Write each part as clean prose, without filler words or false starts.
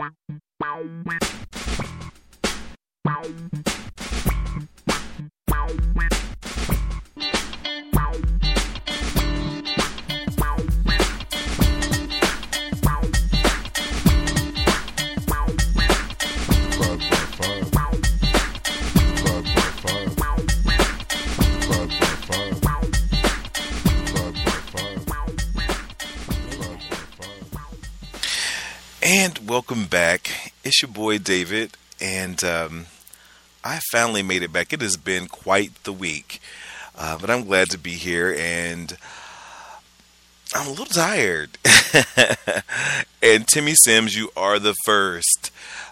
And welcome back. It's your boy David, and I finally made it back. It has been quite the week, but I'm glad to be here, and I'm a little tired. And Timmy Sims, you are the first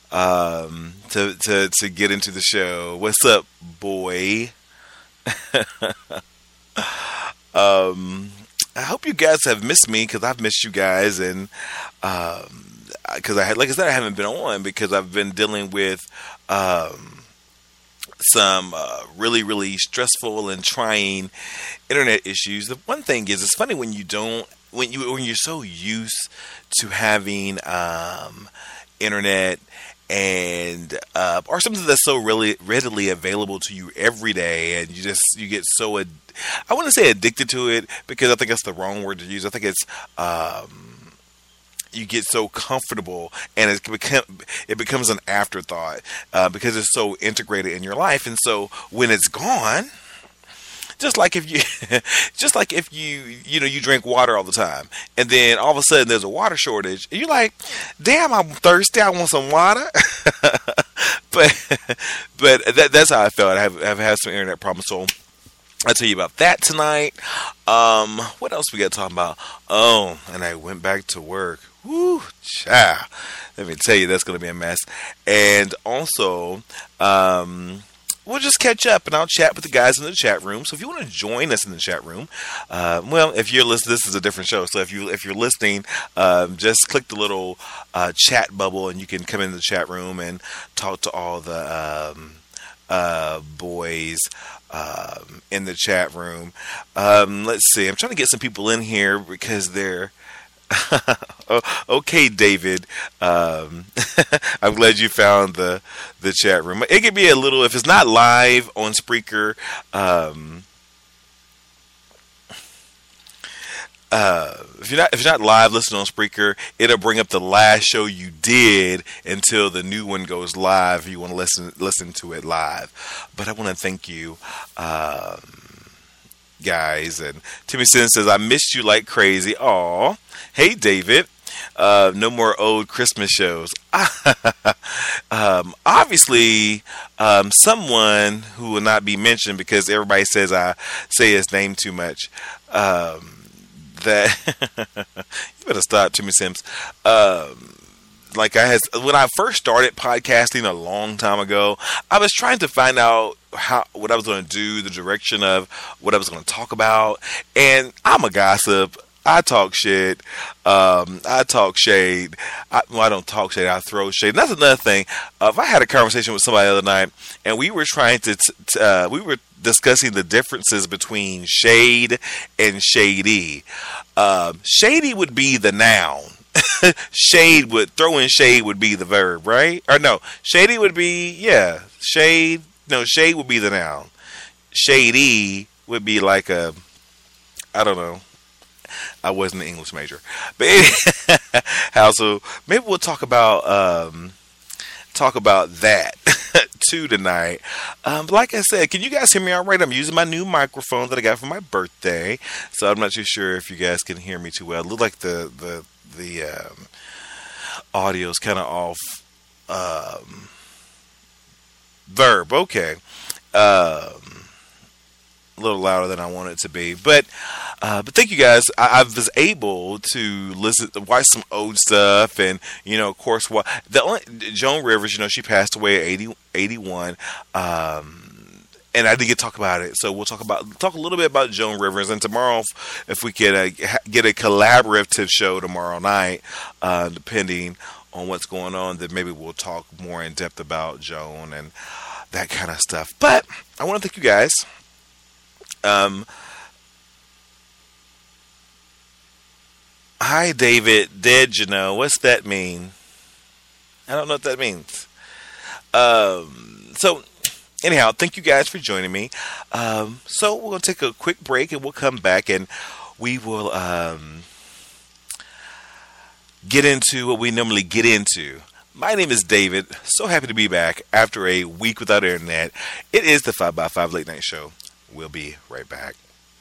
to get into the show. What's up, boy? I hope you guys have missed me because I've missed you guys, and because like I said, I haven't been on because I've been dealing with some really stressful and trying internet issues. The one thing is, it's funny when you're so used to having internet and or something that's so really readily available to you every day, and you get so I wouldn't say addicted to it because I think that's the wrong word to use. I think it's you get so comfortable, and it becomes an afterthought because it's so integrated in your life. And so when it's gone, just like if you drink water all the time, and then all of a sudden there's a water shortage, and you're like, damn, I'm thirsty, I want some water. but that's how I felt. I've had some internet problems, so I'll tell you about that tonight. What else we got to talk about? Oh, and I went back to work. Woo, child. Let me tell you, that's going to be a mess. And also, we'll just catch up, and I'll chat with the guys in the chat room. So if you want to join us in the chat room, well, if you're listening, this is a different show. So if you're listening, just click the little chat bubble, and you can come in the chat room and talk to all the boys in the chat room. Let's see. I'm trying to get some people in here because they're okay, David. I'm glad you found the chat room. It could be a little, if it's not live on Spreaker, if you're not live listening on Spreaker, it'll bring up the last show you did until the new one goes live. If you want to listen to it live. But I want to thank you, guys. And Timmy Sin says, I missed you like crazy. Aw. Hey, David. No more old Christmas shows. Obviously, someone who will not be mentioned because everybody says I say his name too much. That you better stop, Timmy Sims. When I first started podcasting a long time ago, I was trying to find out what I was going to do, the direction of what I was going to talk about, and I'm a gossip. I talk shit. I talk shade. I don't talk shade. I throw shade. And that's another thing. If I had a conversation with somebody the other night, and we were trying to, we were discussing the differences between shade and shady. Shady would be the noun. Throwing shade would be the verb, right? Or no, shady would be, yeah, shade. No, shade would be the noun. Shady would be like I don't know. I wasn't an English major, but anyhow, so maybe we'll talk about that too tonight. Like I said, can you guys hear me all right? I'm using my new microphone that I got for my birthday, so I'm not too sure if you guys can hear me too well. It looks like the audio is kind of off. Verb, okay. A little louder than I want it to be, but thank you guys. I was able to watch some old stuff, and of course, Joan Rivers. She passed away at 81. And I did get to talk about it, so we'll talk a little bit about Joan Rivers. And tomorrow, if we could get a collaborative show tomorrow night, depending on what's going on, then maybe we'll talk more in depth about Joan and that kind of stuff. But I want to thank you guys. Hi, David. Dead, what's that mean? I don't know what that means. So anyhow, thank you guys for joining me. So we're gonna take a quick break and we'll come back and we will get into what we normally get into. My name is David. So happy to be back after a week without internet. It is the 5x5 Late Night Show. We'll be right back.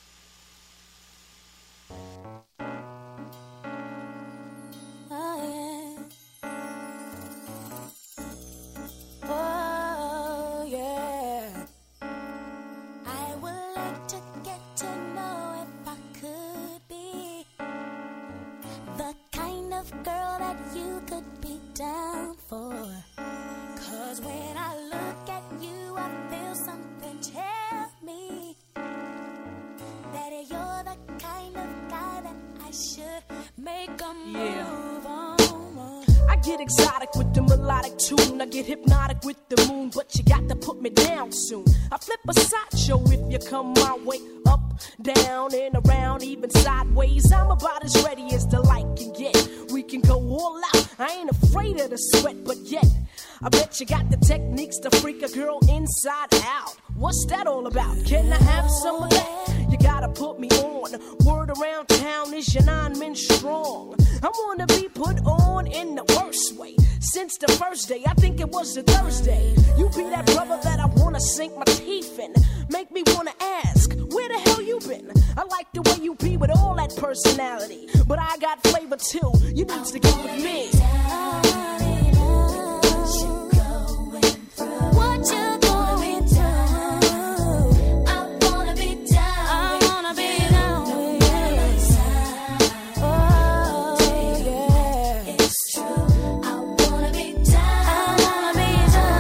Girl that you could be down for. 'Cause when I look at you, I feel something tell me that you're the kind of guy that I should make a move on. I get exotic with the melodic tune. I get hypnotic with the moon, but you got to put me down soon. I flip a sideshow if you come my way. Up, down, and around, even sideways. I'm about as ready as the light can get. We can go all out. I ain't afraid of the sweat, but yet I bet you got the techniques to freak a girl inside out. What's that all about? Can I have some of that? You gotta put me on. Word around town is your 9 men strong. I wanna be put on in the worst way. Since the first day, I think it was a Thursday. You be that brother that I wanna sink my teeth in. Make me wanna ask, where the hell you been? I like the way you be with all that personality. But I got flavor too, you need to get with me. What you going through? I wanna be down. I wanna be down. Oh yeah, it's true. I wanna be down. I wanna be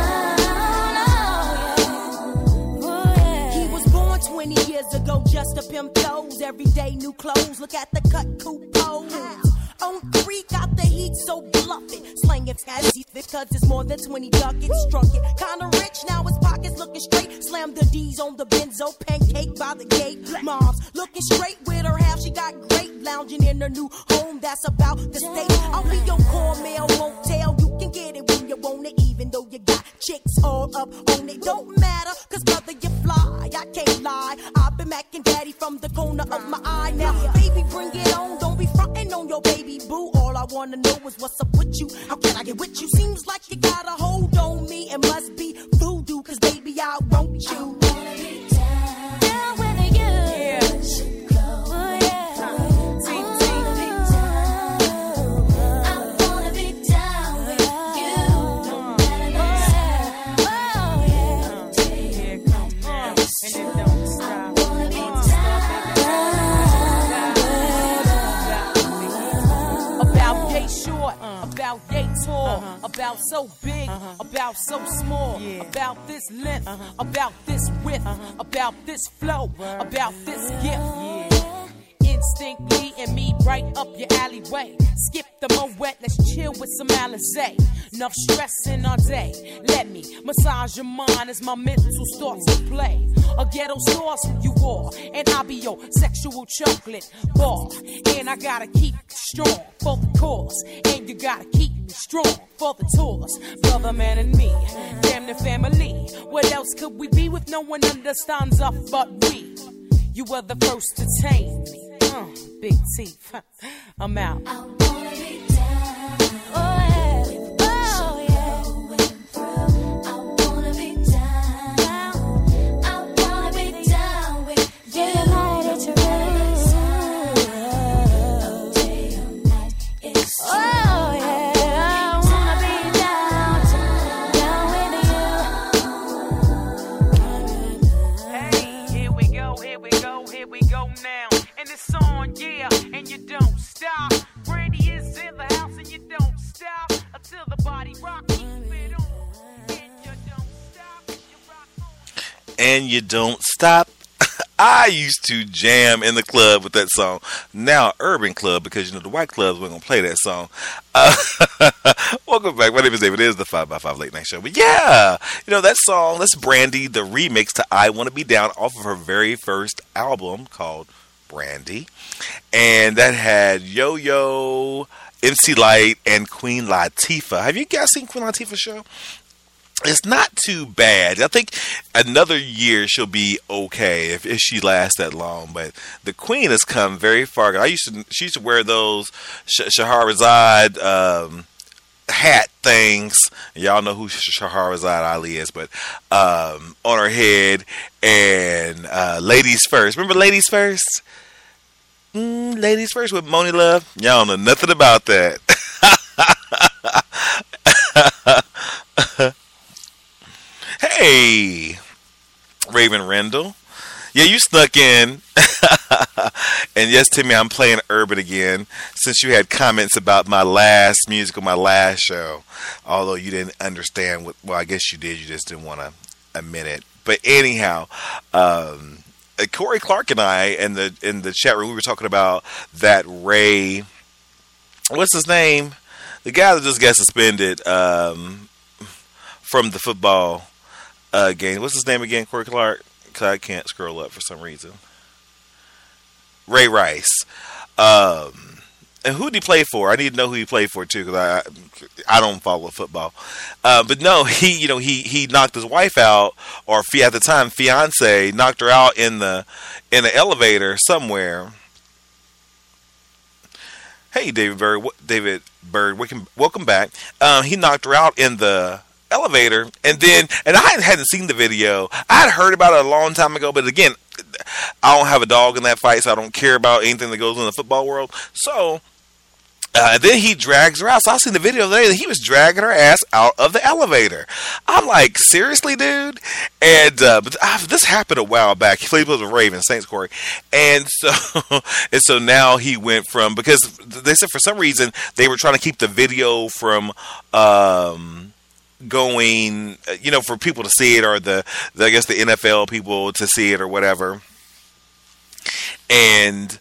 down. Oh yeah. He was born 20 years ago, just to pimp toes. Everyday new clothes, look at the cut coupe pose. On 3, got the heat, so bluff it. Slang it as because it's more than 20 ducats. Struck it, kinda rich, now his pockets looking straight. Slam the D's on the benzo, pancake by the gate. Mom's looking straight with her half, she got great. Lounging in her new home, that's about the state. I'll be your cornmeal, won't tell. You can get it when you want it, even though you got chicks all up on it. Don't matter, 'cause brother, you fly, I can't lie. I've been macking daddy from the corner of my eye. Now, baby, bring it on, don't be frontin' on your baby boo. All I wanna know is what's up with you. How can I get with you? Seems like you got a hold on me. It must be voodoo, 'cause baby, I want you. Down with you. Yeah. Oh yeah. I wanna be down with you. No matter the time. Oh yeah. Here it comes now, and it don't stop. I wanna be down. About yay short, about yay tall, about so big, about so small, about this length, about this width, about this flow, about this gift. Instinctly and me right up your alleyway. Skip the moet, let's chill with some Alizé. Enough stressing all day. Let me massage your mind as my mental starts to play. A ghetto sauce you are, and I'll be your sexual chocolate bar. And I gotta keep strong for the cause, and you gotta keep me strong for the tours. Brother, man, and me, damn the family. What else could we be with no one understands us but we? You were the first to tame me. Big teeth. I'm out. I wanna be down. Oh yeah. Oh yeah. I wanna be down. I wanna be down with you. It's day or night. It's oh yeah. I wanna be down with you. Hey, here we go, here we go, here we go now. And it's on, yeah, and you don't stop. Brandy is in the house and you don't stop until the body rock, keep it on. And you don't stop, you rock on. And you don't stop. I used to jam in the club with that song. Now urban club, because you know the white clubs weren't gonna play that song. Welcome back. My name is David. It is the 5x5 Late Night Show. But yeah, you know that song. That's Brandy, the remix to "I Want to Be Down" off of her very first album called Brandy, and that had Yo-Yo MC Light and Queen Latifah. Have you guys seen Queen Latifah's show? It's not too bad. I think another year she'll be okay if she lasts that long. But the Queen has come very far. She used to wear those Shahrazad hat things. Y'all know who Shahrazad Ali is, but on her head, and Ladies First. Remember Ladies First? Ladies First with Moni Love. Y'all know nothing about that. Hey, Raven Rendell. Yeah, you snuck in. And yes, Timmy, I'm playing Urban again since you had comments about my last musical, my last show. Although you didn't understand what, well, I guess you did. You just didn't want to admit it. But anyhow, Corey Clark and I in the chat room, we were talking about that Ray. What's his name? The guy that just got suspended from the football game. What's his name again? Corey Clark. Cause I can't scroll up for some reason. Ray Rice. And who did he play for? I need to know who he played for too, because I don't follow football. But no, he knocked his wife out, or at the time fiance knocked her out in the elevator somewhere. Hey, David Bird, welcome back. He knocked her out in the elevator, and I hadn't seen the video. I had heard about it a long time ago, but again, I don't have a dog in that fight, so I don't care about anything that goes on in the football world. So then he drags her out. So I seen the video today that he was dragging her ass out of the elevator. I'm like, seriously, dude? And but this happened a while back. He played with the Ravens, Saints, Corey, and so now he went from, because they said for some reason they were trying to keep the video from going, for people to see it, or I guess the NFL people to see it or whatever. And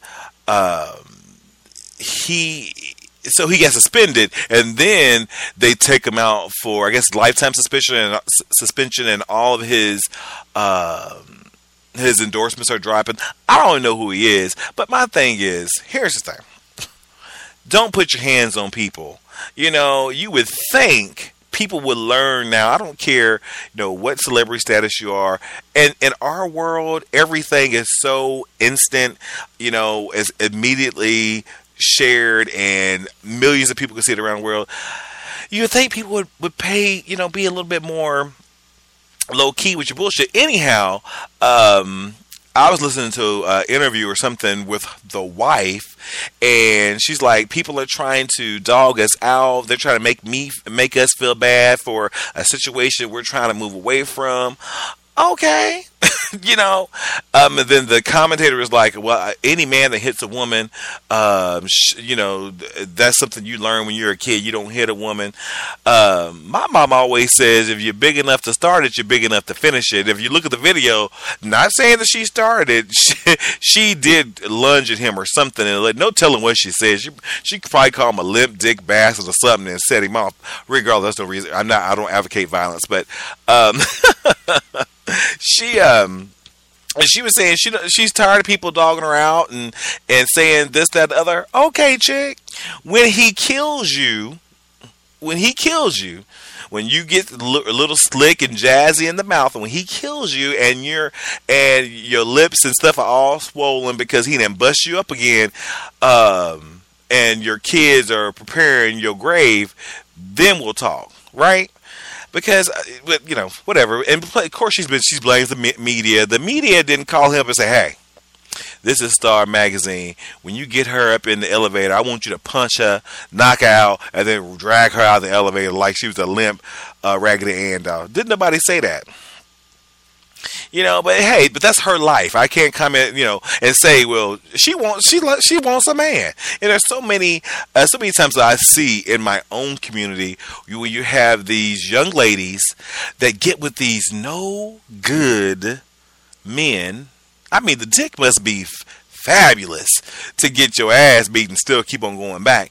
he got suspended, and then they take him out for, I guess, lifetime suspension, and all of his endorsements are dropping. I don't even know who he is, but my thing is, here's the thing: don't put your hands on people. You would think people would learn now. I don't care, what celebrity status you are. And in our world, everything is so instant, is immediately shared, and millions of people can see it around the world. You would think people would pay, be a little bit more low key with your bullshit. Anyhow, I was listening to an interview or something with the wife, and she's like, people are trying to dog us out. They're trying to make us feel bad for a situation we're trying to move away from. Okay. And then the commentator was like, well, any man that hits a woman, that's something you learn when you're a kid. You don't hit a woman. My mom always says, if you're big enough to start it, you're big enough to finish it. If you look at the video, not saying that she started, she did lunge at him or something, and no telling what she said. She could probably call him a limp dick bastard or something and set him off. Regardless, that's no reason. I don't advocate violence, but she was saying she's tired of people dogging her out and saying this, that, the other. Okay, chick, when he kills you, when you get a little slick and jazzy in the mouth, and when he kills you and your lips and stuff are all swollen because he done bust you up again, and your kids are preparing your grave, then we'll talk, right? Because, whatever. And of course, she blames the media. The media didn't call him up and say, hey, this is Star Magazine. When you get her up in the elevator, I want you to punch her, knock her out, and then drag her out of the elevator like she was a limp Raggedy Ann doll. Didn't nobody say that? But hey, that's her life. I can't comment, and say, well, she wants a man. And there's so many times that I see in my own community where you have these young ladies that get with these no good men. I mean, the dick must be fabulous to get your ass beat and still keep on going back.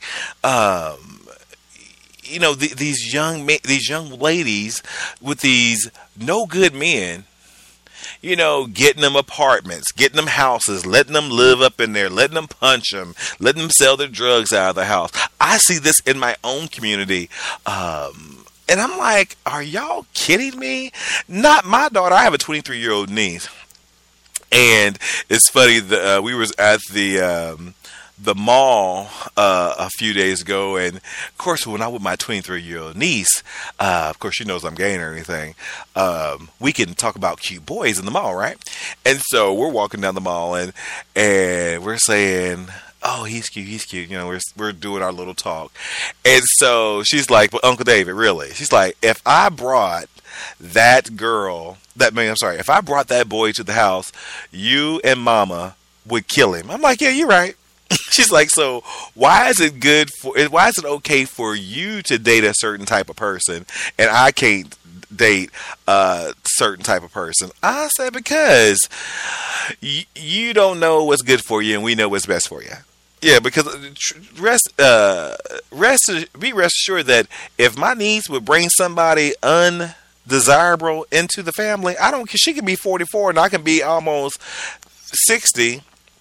These young ladies with these no good men. getting them apartments, getting them houses, letting them live up in there, letting them punch them, letting them sell their drugs out of the house. I see this in my own community. And I'm like, are y'all kidding me? Not my daughter. I have a 23-year-old niece. And it's funny, we was at the mall a few days ago, and of course when I'm with my 23-year-old niece, of course she knows I'm gay or anything, we can talk about cute boys in the mall, right? And so we're walking down the mall, and we're saying, oh, he's cute, we're doing our little talk. And so she's like, well, Uncle David, really? She's like, if I brought that boy to the house, you and Mama would kill him. I'm like, yeah, you're right. She's like, so why is it okay for you to date a certain type of person and I can't date a certain type of person? I said, because you don't know what's good for you and we know what's best for you. Yeah, because rest assured that if my niece would bring somebody undesirable into the family, I don't care. She can be 44 and I can be almost 60.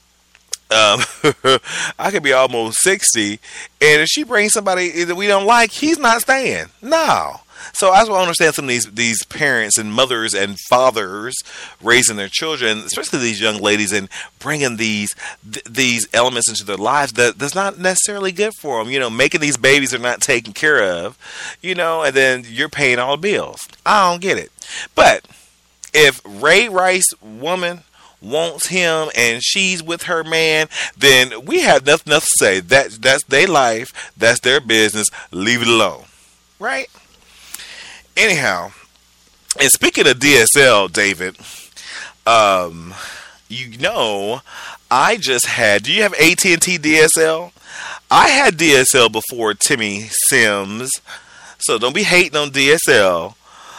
I could be almost 60, and if she brings somebody that we don't like, he's not staying. No. So I just want to understand some of these parents and mothers and fathers raising their children, especially these young ladies, and bringing these elements into their lives that's not necessarily good for them. Making these babies are not taken care of, and then you're paying all the bills. I don't get it. But if Ray Rice woman wants him and she's with her man, then we have nothing else to say. That's their life. That's their business. Leave it alone. Right? Anyhow, and speaking of DSL, David, I just had, do you have AT&T DSL? I had DSL before Timmy Sims, so don't be hating on DSL.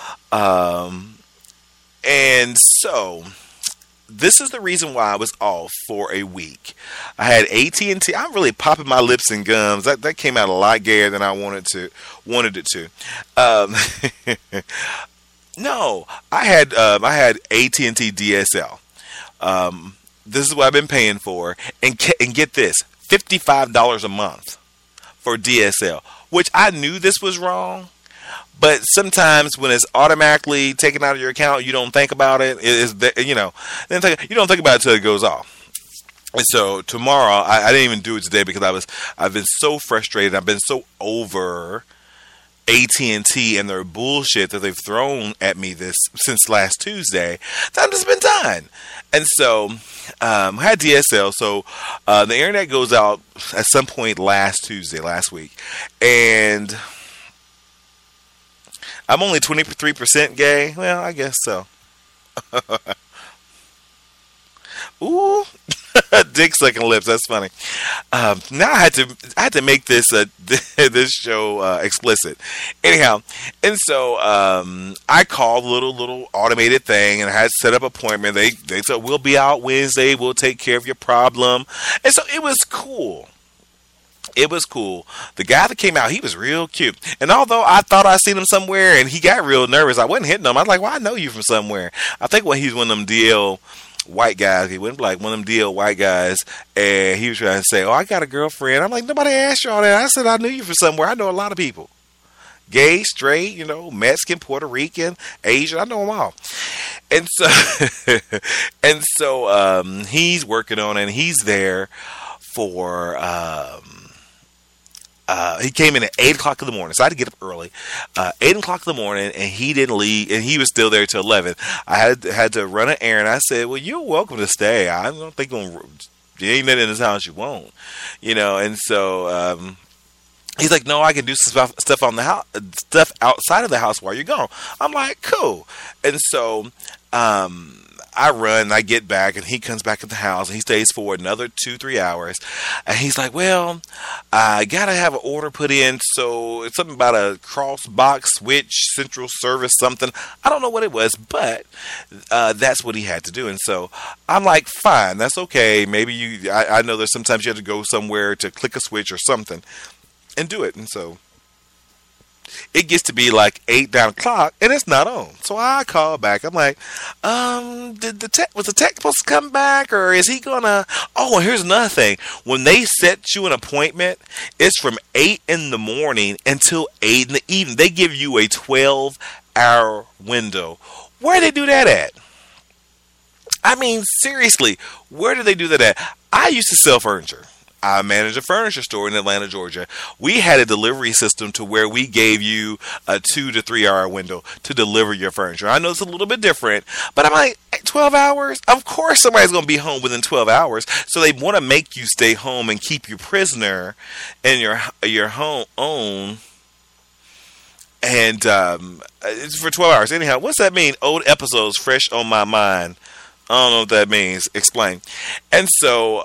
And so this is the reason why I was off for a week. I had AT&T. I'm really popping my lips and gums. That came out a lot gayer than I wanted it to. No, I had AT&T DSL. This is what I've been paying for, and get this, $55 a month for DSL, which I knew this was wrong. But sometimes when it's automatically taken out of your account, you don't think about it. You don't think about it until it goes off. And so tomorrow, I didn't even do it today because I've been so frustrated. I've been so over AT&T and their bullshit that they've thrown at me since last Tuesday. That has been done. And so I had DSL. So the internet goes out at some point last week, and I'm only 23% gay. Well, I guess so. Ooh, dick sucking lips. That's funny. Now I had to make this this show explicit. Anyhow, and so I called a little automated thing, and I had set up an appointment. They said, we'll be out Wednesday. We'll take care of your problem. And so it was cool. It was cool. The guy that came out, he was real cute. And although I thought I seen him somewhere and he got real nervous, I wasn't hitting him. I was like, well, I know you from somewhere. I think when he's one of them DL white guys, he went like one of them DL white guys, and he was trying to say, oh, I got a girlfriend. I'm like, nobody asked you all that. I said, I knew you from somewhere. I know a lot of people. Gay, straight, Mexican, Puerto Rican, Asian. I know them all. And so, he's working on it, and he's there for, he came in at 8 o'clock in the morning, so I had to get up early. 8 o'clock in the morning, and he didn't leave, and he was still there till 11. I had to run an errand. I said, well, you're welcome to stay. I don't think there ain't nothing in this house you won't. And so he's like, no, I can do stuff on the house, stuff outside of the house while you're gone. I'm like, cool. And so I run, I get back, and he comes back in the house, and he stays for another 2-3 hours. And he's like, well, I got to have an order put in, so it's something about a cross box switch, central service, something. I don't know what it was, but that's what he had to do. And so I'm like, fine, that's okay. Maybe I know there's sometimes you have to go somewhere to click a switch or something and do it. And so it gets to be like 8, 9 o'clock, and it's not on. So I call back. I'm like, was the tech supposed to come back, or is he gonna? Oh, and here's another thing. When they set you an appointment, it's from 8 in the morning until 8 in the evening. They give you a 12-hour window. Where do they do that at? I mean, seriously, where do they do that at? I used to sell furniture. I managed a furniture store in Atlanta, Georgia. We had a delivery system to where we gave you a 2 to 3 hour window to deliver your furniture. I know it's a little bit different, but I'm like, 12 hours? Of course somebody's going to be home within 12 hours. So they want to make you stay home and keep you prisoner in your home own. And it's for 12 hours. Anyhow, what's that mean? Old episodes fresh on my mind. I don't know what that means. Explain. And so,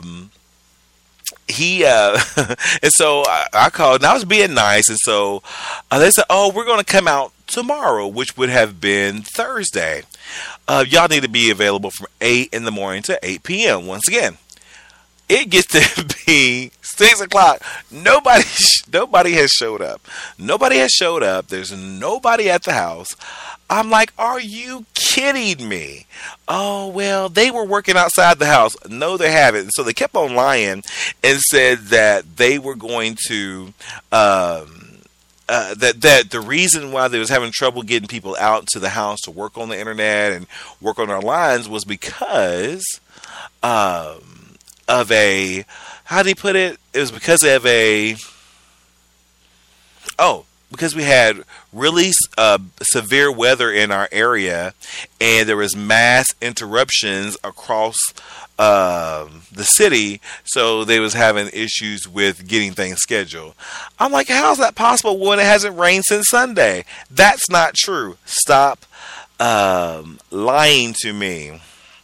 and so I called, and I was being nice, and so they said, "Oh, we're going to come out tomorrow," which would have been Thursday. Y'all need to be available from 8 in the morning to 8 p.m. Once again, it gets to be 6 o'clock. Nobody has showed up. Nobody has showed up. There's nobody at the house. I'm like, are you kidding me? Oh, well, they were working outside the house. No, they haven't. So they kept on lying and said that they were going to, that the reason why they was having trouble getting people out to the house to work on the internet and work on our lines was because of a, how did he put it? It was because of because we had really severe weather in our area, and there was mass interruptions across the city, so they was having issues with getting things scheduled. I'm like, how's that possible when it hasn't rained since Sunday? That's not true. Stop lying to me.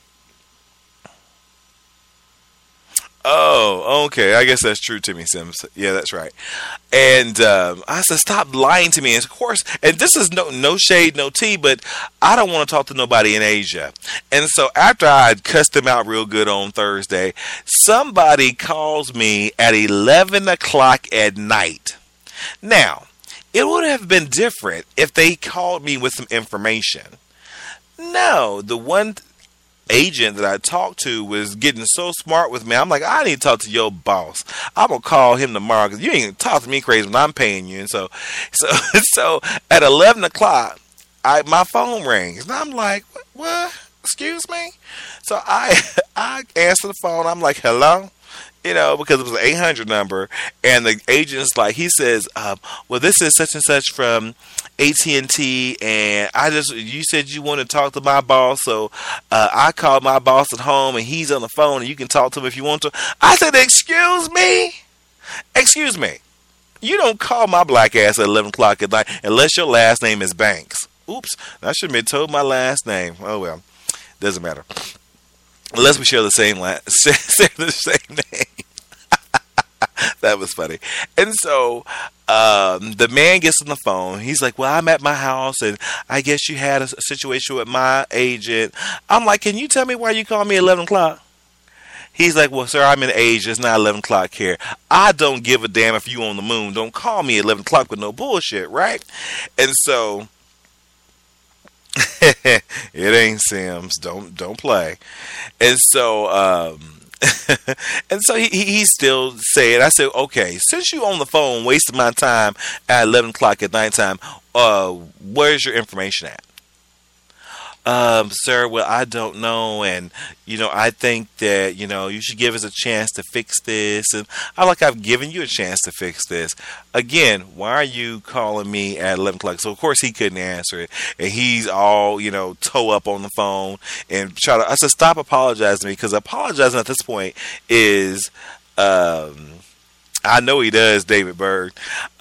Oh, okay. I guess that's true, Timmy Sims. Yeah, that's right. And I said, stop lying to me. And of course, and this is no shade, no tea, but I don't want to talk to nobody in Asia. And so after I had cussed them out real good on Thursday, somebody calls me at 11 o'clock at night. Now, it would have been different if they called me with some information. No, the one agent that I talked to was getting so smart with me. I'm like, I need to talk to your boss. I'm gonna call him tomorrow because you ain't gonna talk to me crazy when I'm paying you. And so at 11 o'clock, my phone rings, and I'm like, what? Excuse me? So I answer the phone. I'm like, hello. Because it was an 800 number, and the agent's like, he says, well, this is such and such from AT&T, and you said you want to talk to my boss, so I called my boss at home, and he's on the phone, and you can talk to him if you want to. I said, excuse me, you don't call my black ass at 11 o'clock at night unless your last name is Banks. Oops, I shouldn't have told my last name. Oh, well, doesn't matter. Unless we share the same name. That was funny. And so the man gets on the phone. He's like, well, I'm at my house, and I guess you had a situation with my agent. I'm like, can you tell me why you called me at 11 o'clock? He's like, well, sir, I'm in Asia. It's not 11 o'clock here. I don't give a damn if you on the moon. Don't call me at 11 o'clock with no bullshit, right? And so it ain't Sims. Don't play. And so and so he still said, I said, okay, since you on the phone wasting my time at 11 o'clock at nighttime, where's your information at? Sir, well, I don't know, and, I think that, you should give us a chance to fix this, and I've given you a chance to fix this. Again, why are you calling me at 11 o'clock? So, of course, he couldn't answer it, and he's all, toe up on the phone, and I said, stop apologizing to me, because apologizing at this point is, I know he does, David Berg.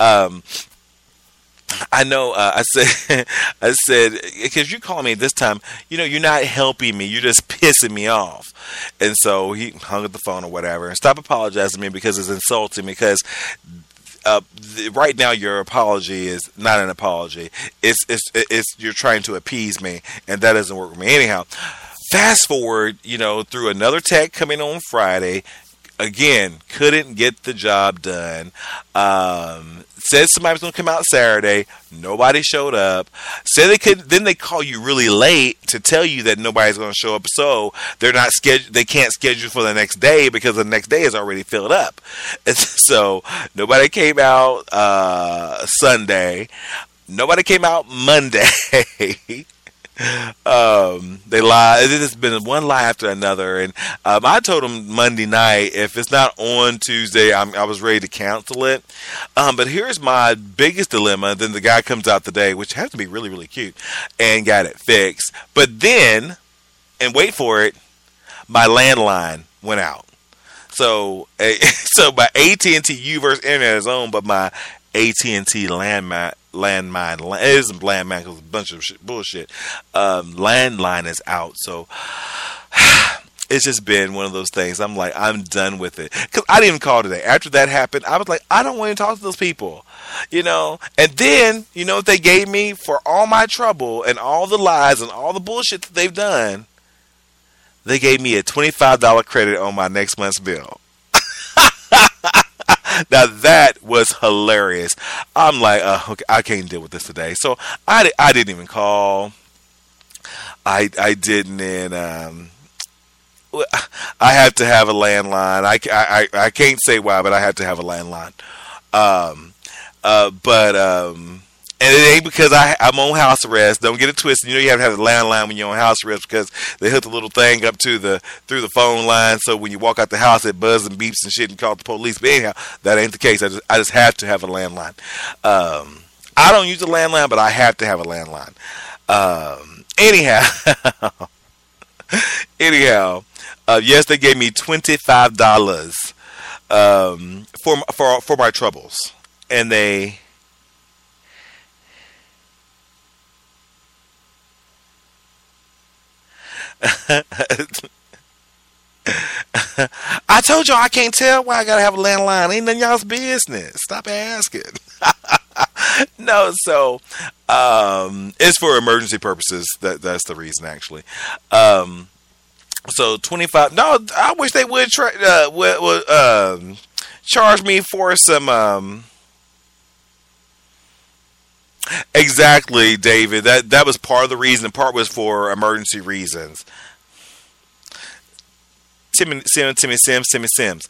I know. I said, because you call me this time, you're not helping me. You're just pissing me off. And so he hung up the phone or whatever. And stop apologizing to me because it's insulting. Because right now your apology is not an apology. It's you're trying to appease me, and that doesn't work with me. Anyhow, fast forward, through another tech coming on Friday. again, couldn't get the job done. Said somebody was going to come out Saturday. Nobody showed up. Said they could. Then they call you really late to tell you that nobody's going to show up. So they're not scheduled. They can't schedule for the next day because the next day is already filled up. And so nobody came out Sunday. Nobody came out Monday. They lie. It has been one lie after another, and I told them Monday night if it's not on Tuesday, I was ready to cancel it. But here's my biggest dilemma. Then the guy comes out today, which has to be really, really cute, and got it fixed. But then, and wait for it, my landline went out. So, so my AT&T Uverse internet is on, but my AT&T landline it isn't landline because it's a bunch of bullshit. Landline is out, so it's just been one of those things. I'm like, I'm done with it because I didn't even call today. After that happened, I was like, I don't want to talk to those people, you know. And then you know what they gave me for all my trouble and all the lies and all the bullshit that they've done? They gave me a $25 credit on my next month's bill. Now that was hilarious. I'm like, okay, I can't deal with this today. So I didn't even call. I didn't. And I have to have a landline. I can't say why, but I have to have a landline. And it ain't because I'm on house arrest. Don't get it twisted. You know you have to have a landline when you're on house arrest because they hook the little thing up to through the phone line. So when you walk out the house, it buzzes and beeps and shit and calls the police. But anyhow, that ain't the case. I just have to have a landline. I don't use a landline, but I have to have a landline. Anyhow, yes, they gave me $25 for my troubles, and they. I told y'all I can't tell why I gotta have a landline. Ain't none of y'all's business. Stop asking. No, so it's for emergency purposes. That's the reason, actually. So 25. No, I wish they would charge me for some. Exactly, David. That was part of the reason. Part was for emergency reasons. Timmy Sims.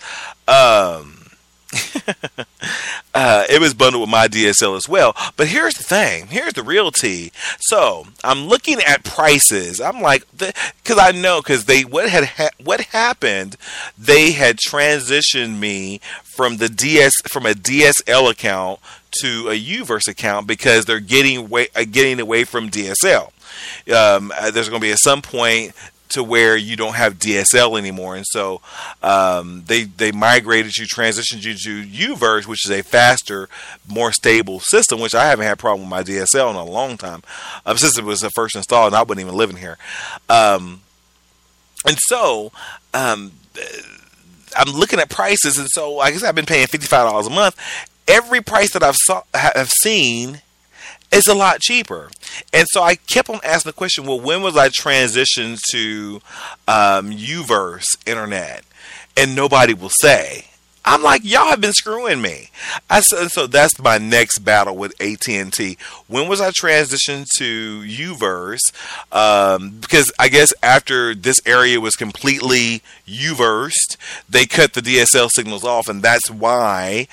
It was bundled with my DSL as well. But here's the thing. Here's the real tea. So I'm looking at prices. I'm like, because I know what happened. They had transitioned me from a DSL account to a Uverse account because they're getting away from DSL. There's going to be at some point to where you don't have DSL anymore, and so they transitioned you to Uverse, which is a faster, more stable system. Which I haven't had a problem with my DSL in a long time, since it was the first installed, and I wasn't even living here. And so I'm looking at prices, and so I guess I've been paying $55 a month. Every price that I've seen is a lot cheaper. And so I kept on asking the question, well, when was I transitioned to Uverse internet? And nobody will say. I'm like, y'all have been screwing me. So that's my next battle with AT&T. When was I transitioned to Uverse? Because I guess after this area was completely Uversed, they cut the DSL signals off, and that's why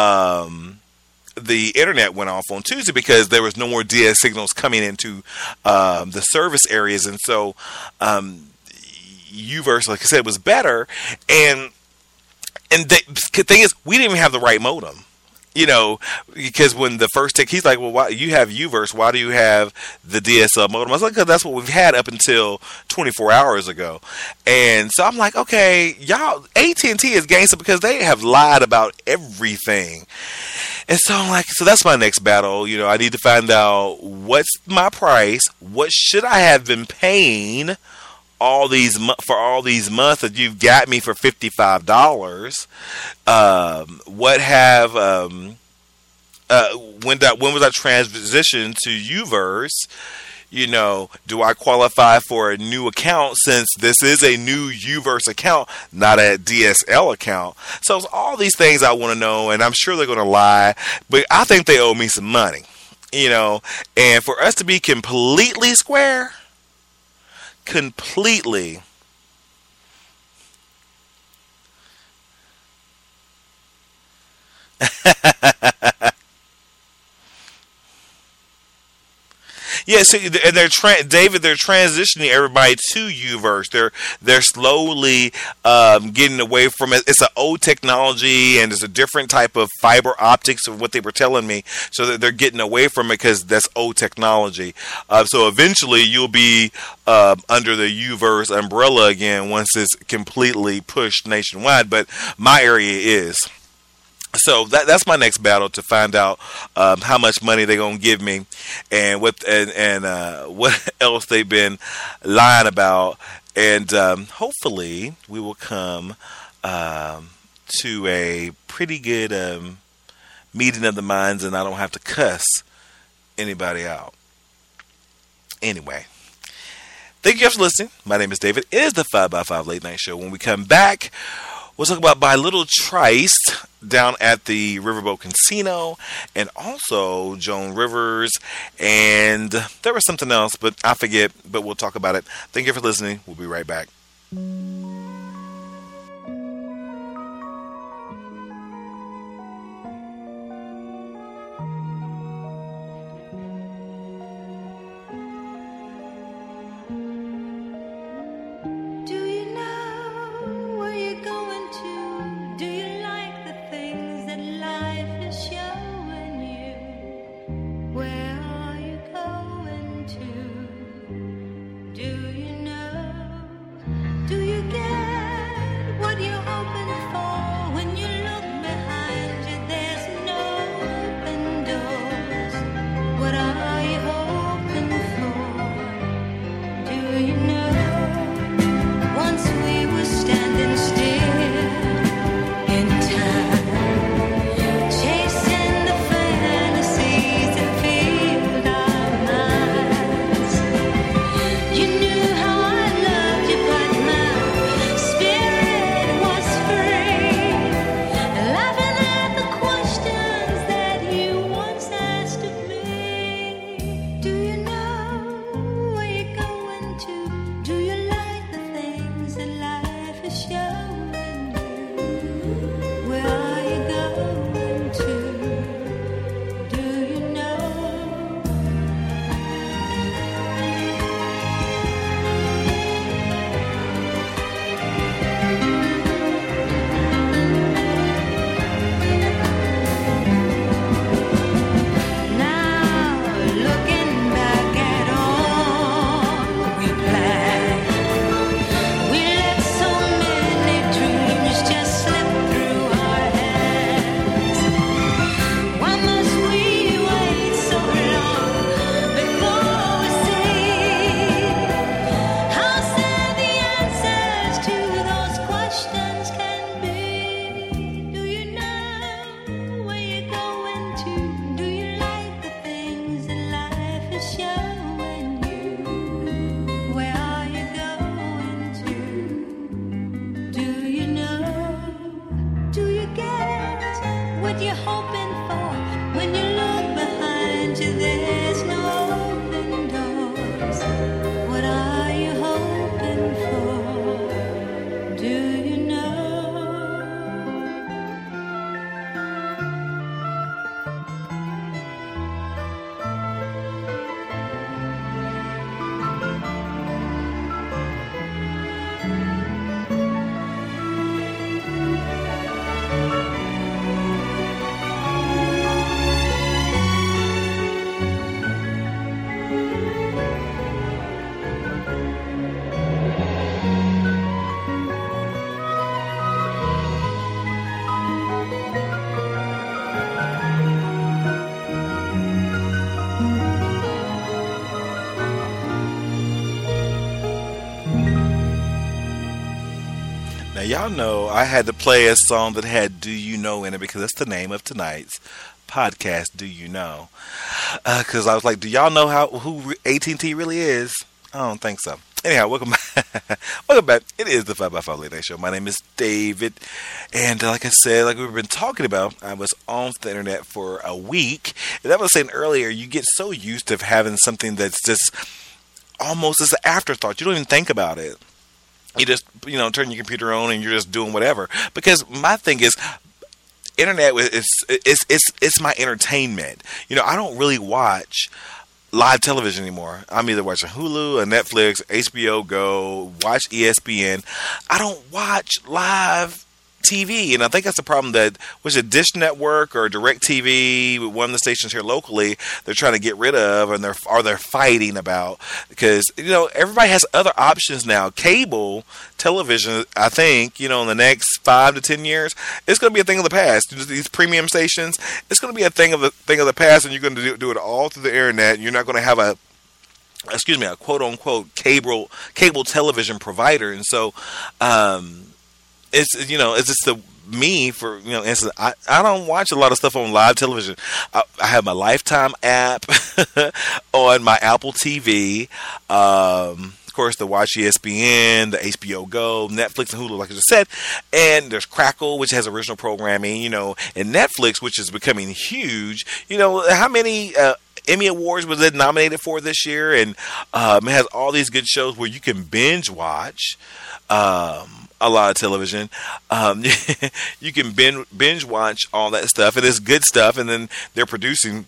the internet went off on Tuesday, because there was no more DS signals coming into the service areas, and so Uverse, like I said, was better. And the thing is, we didn't even have the right modem, because when the first he's like, well, why you have Uverse? Why do you have the DSL modem? I was like, because that's what we've had up until 24 hours ago. And so I'm like, okay, y'all, AT&T is gangster because they have lied about everything. And so I'm like, so that's my next battle. I need to find out what's my price. What should I have been paying all these months that you've got me for $55? When was I transitioned to Uverse? Do I qualify for a new account since this is a new Uverse account, not a DSL account? So it's all these things I want to know, and I'm sure they're going to lie, but I think they owe me some money, and for us to be completely square, completely. Yeah, so and David, they're transitioning everybody to Uverse. They're slowly getting away from it. It's an old technology, and it's a different type of fiber optics of what they were telling me. So that they're getting away from it because that's old technology. So eventually, you'll be under the Uverse umbrella again once it's completely pushed nationwide. But my area is. So that's my next battle, to find out how much money they're gonna give me, and what else they've been lying about, and hopefully we will come to a pretty good meeting of the minds, and I don't have to cuss anybody out. Anyway, thank you for listening. My name is David. It is the 5x5 Late Night Show. When we come back, we'll talk about By Little Trice down at the Riverboat Casino, and also Joan Rivers, and there was something else, but I forget, but we'll talk about it. Thank you for listening. We'll be right back. Do you get y'all know I had to play a song that had "Do You Know" in it because that's the name of tonight's podcast. Do you know? Because I was like, do y'all know who AT&T really is? I don't think so. Anyhow, welcome back. Welcome back. It is the 5x5 Late Night Show. My name is David. And like I said, like we've been talking about, I was on the internet for a week. And I was saying earlier, you get so used to having something that's just almost as an afterthought. You don't even think about it. You just, turn your computer on and you're just doing whatever. Because my thing is, internet it's my entertainment. I don't really watch live television anymore. I'm either watching Hulu or Netflix, HBO Go, watch ESPN. I don't watch live TV, and I think that's the problem that was a Dish Network or DirecTV, one of the stations here locally, they're trying to get rid of, and they're fighting about, because everybody has other options now. Cable television, I think, in the next 5 to 10 years, it's going to be a thing of the past. These premium stations, it's going to be a thing of the past, and you're going to do it all through the internet. And you're not going to have a quote unquote cable television provider, and so. It's just me for instance. I don't watch a lot of stuff on live television. I have my Lifetime app on my Apple TV. Of course, the Watch ESPN, the HBO Go, Netflix, and Hulu, like I just said. And there's Crackle, which has original programming. And Netflix, which is becoming huge. How many Emmy Awards was it nominated for this year? And it has all these good shows where you can binge watch. A lot of television. You can binge watch all that stuff. It is good stuff, and then they're producing,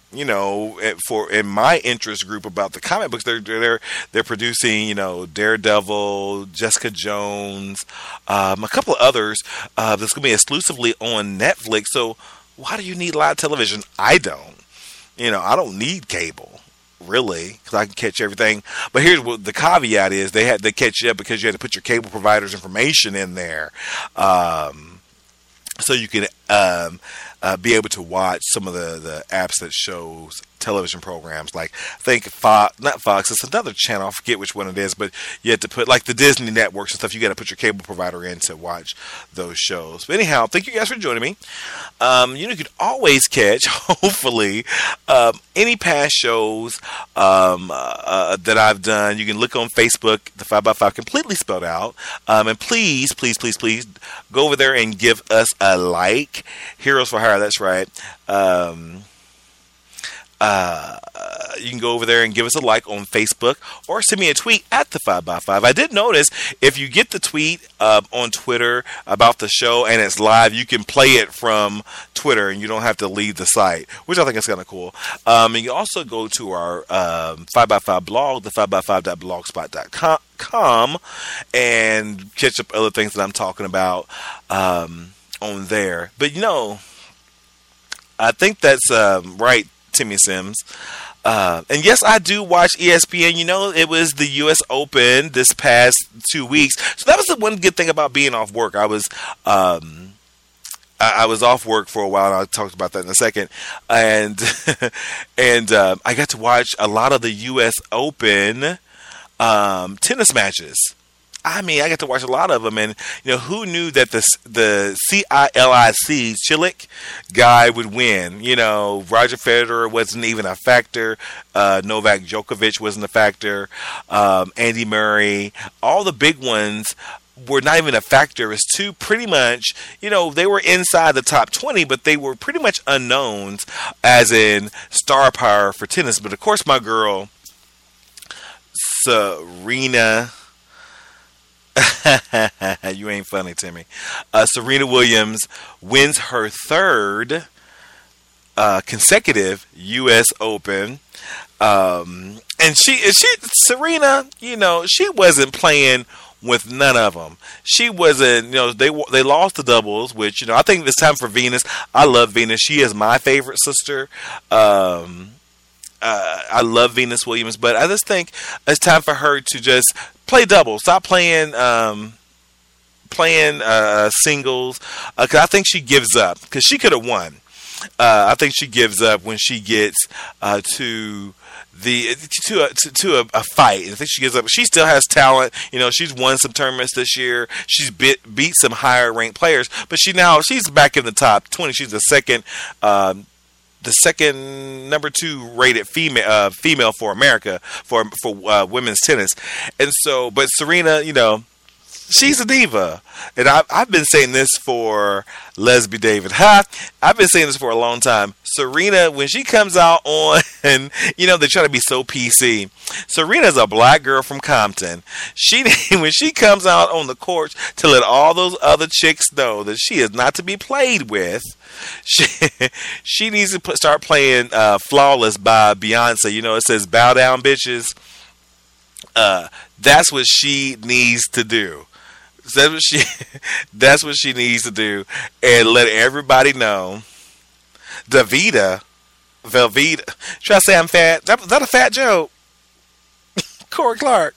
in my interest group about the comic books, they're producing, Daredevil, Jessica Jones, a couple of others that's going to be exclusively on Netflix. So why do you need live television? I don't. I don't need cable. Really, because I can catch everything. But here's what the caveat is: they catch you up because you had to put your cable provider's information in there, so you can be able to watch some of the apps that shows television programs. Like I think not Fox, it's another channel. I forget which one it is, but you have to put like the Disney networks and stuff. You got to put your cable provider in to watch those shows. But anyhow, thank you guys for joining me. You can always catch, hopefully, any past shows that I've done. You can look on Facebook, the 5x5 completely spelled out. And please, please, please, please go over there and give us a like. Heroes for Hire, that's right. You can go over there and give us a like on Facebook or send me a tweet at the 5x5. I did notice if you get the tweet on Twitter about the show and it's live, you can play it from Twitter and you don't have to leave the site, which I think is kind of cool. And you also go to our 5x5 blog, the 5x5.blogspot.com, and catch up other things that I'm talking about on there. But I think that's right, Timmy Sims. And yes, I do watch ESPN. It was the U.S. Open this past 2 weeks. So that was the one good thing about being off work. I was off work for a while, and I'll talk about that in a second. And I got to watch a lot of the U.S. Open tennis matches. I got to watch a lot of them, and who knew that the Cilic guy would win? Roger Federer wasn't even a factor. Novak Djokovic wasn't a factor. Andy Murray, all the big ones were not even a factor as to pretty much, they were inside the top 20, but they were pretty much unknowns as in star power for tennis. But of course, my girl Serena. You ain't funny, Timmy. Serena Williams wins her third consecutive U.S. Open. And Serena, she wasn't playing with none of them. She wasn't, they lost the doubles, which, I think it's time for Venus. I love Venus. She is my favorite sister. I love Venus Williams, but I just think it's time for her to just play doubles. Stop playing singles, because I think she gives up, because she could have won. I think she gives up when she gets to the to a fight. I think she gives up. She still has talent. She's won some tournaments this year. She's beat some higher ranked players, but she's back in the top 20. She's the second number 2 rated female for America for women's tennis. And so, but Serena, she's a diva. And I've been saying this for Lesby David. I've been saying this for a long time. Serena, when she comes out on, and they try to be so PC. Serena's a black girl from Compton. When she comes out on the court to let all those other chicks know that she is not to be played with, she needs to start playing Flawless by Beyonce. It says bow down bitches. That's what she needs to do. That's what she needs to do, and let everybody know. Velveeta. Should I say I'm fat? Is that a fat joke? Corey Clark.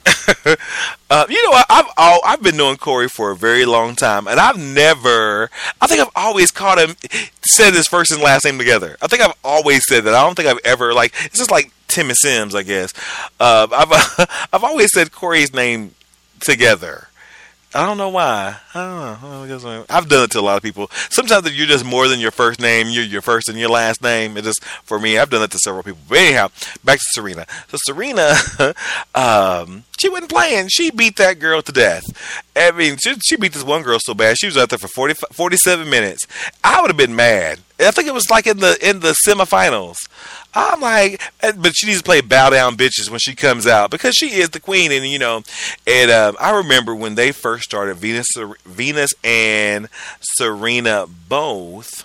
I've been knowing Corey for a very long time, and I think I've always caught him, said his first and last name together. I think I've always said that. I don't think I've ever, it's just like Timmy Sims, I guess. I've always said Corey's name together. I don't know why. I don't know. I've done it to a lot of people. Sometimes you're just more than your first name. You're your first and your last name. It just, for me, I've done it to several people. But anyhow, back to Serena. So Serena, she wasn't playing. She beat that girl to death. I mean, she beat this one girl so bad. She was out there for 47 minutes. I would have been mad. I think it was like in the semifinals. I'm like, but she needs to play bow down bitches when she comes out, because she is the queen. And I remember when they first started, Venus and Serena both.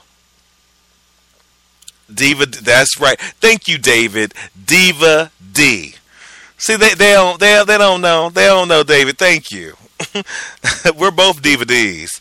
Diva, that's right. Thank you, David. Diva D. See, they don't know. They don't know, David. Thank you. We're both Diva Ds.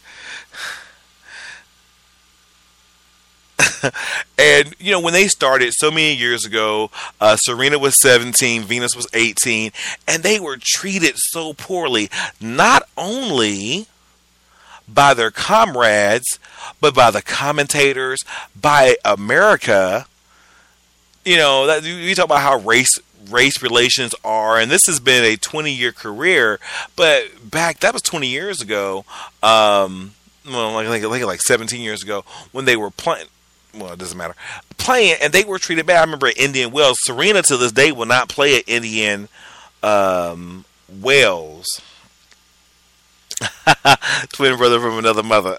And, when they started so many years ago, Serena was 17, Venus was 18, and they were treated so poorly, not only by their comrades, but by the commentators, by America. You talk about how race relations are, and this has been a 20-year career, but that was 20 years ago, like 17 years ago, when they were playing. Well, it doesn't matter. Playing, and they were treated bad. I remember at Indian Wells, Serena to this day will not play at Indian Wells. Twin brother from another mother.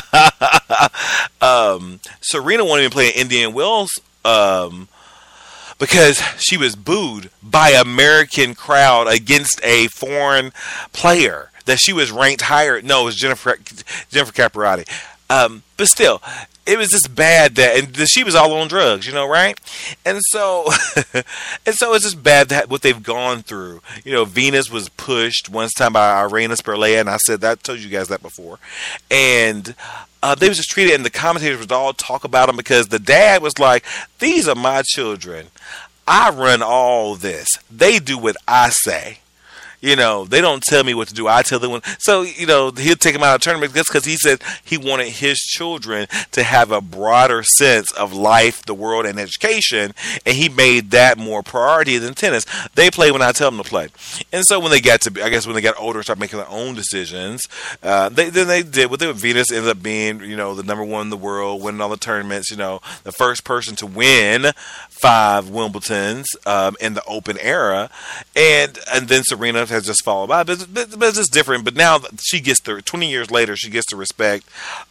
Serena won't even play at Indian Wells because she was booed by an American crowd against a foreign player that she was ranked higher. No, it was Jennifer Capriati. But still, it was just bad and she was all on drugs, right? And so, it's just bad that what they've gone through. Venus was pushed once time by Irina Sperlea, and I told you guys that before. And they was just treated, and the commentators would all talk about them because the dad was like, "These are my children. I run all this. They do what I say." They don't tell me what to do. I tell them what. So, he'll take him out of tournament just because he said he wanted his children to have a broader sense of life, the world, and education. And he made that more priority than tennis. They play when I tell them to play. And so when they got older and started making their own decisions, they did what they did. Venus ended up being, the number one in the world, winning all the tournaments, the first person to win 5 Wimbledons in the Open era. And then Serena has just followed by, but it's just different. But now she gets 20 years later, she gets the respect.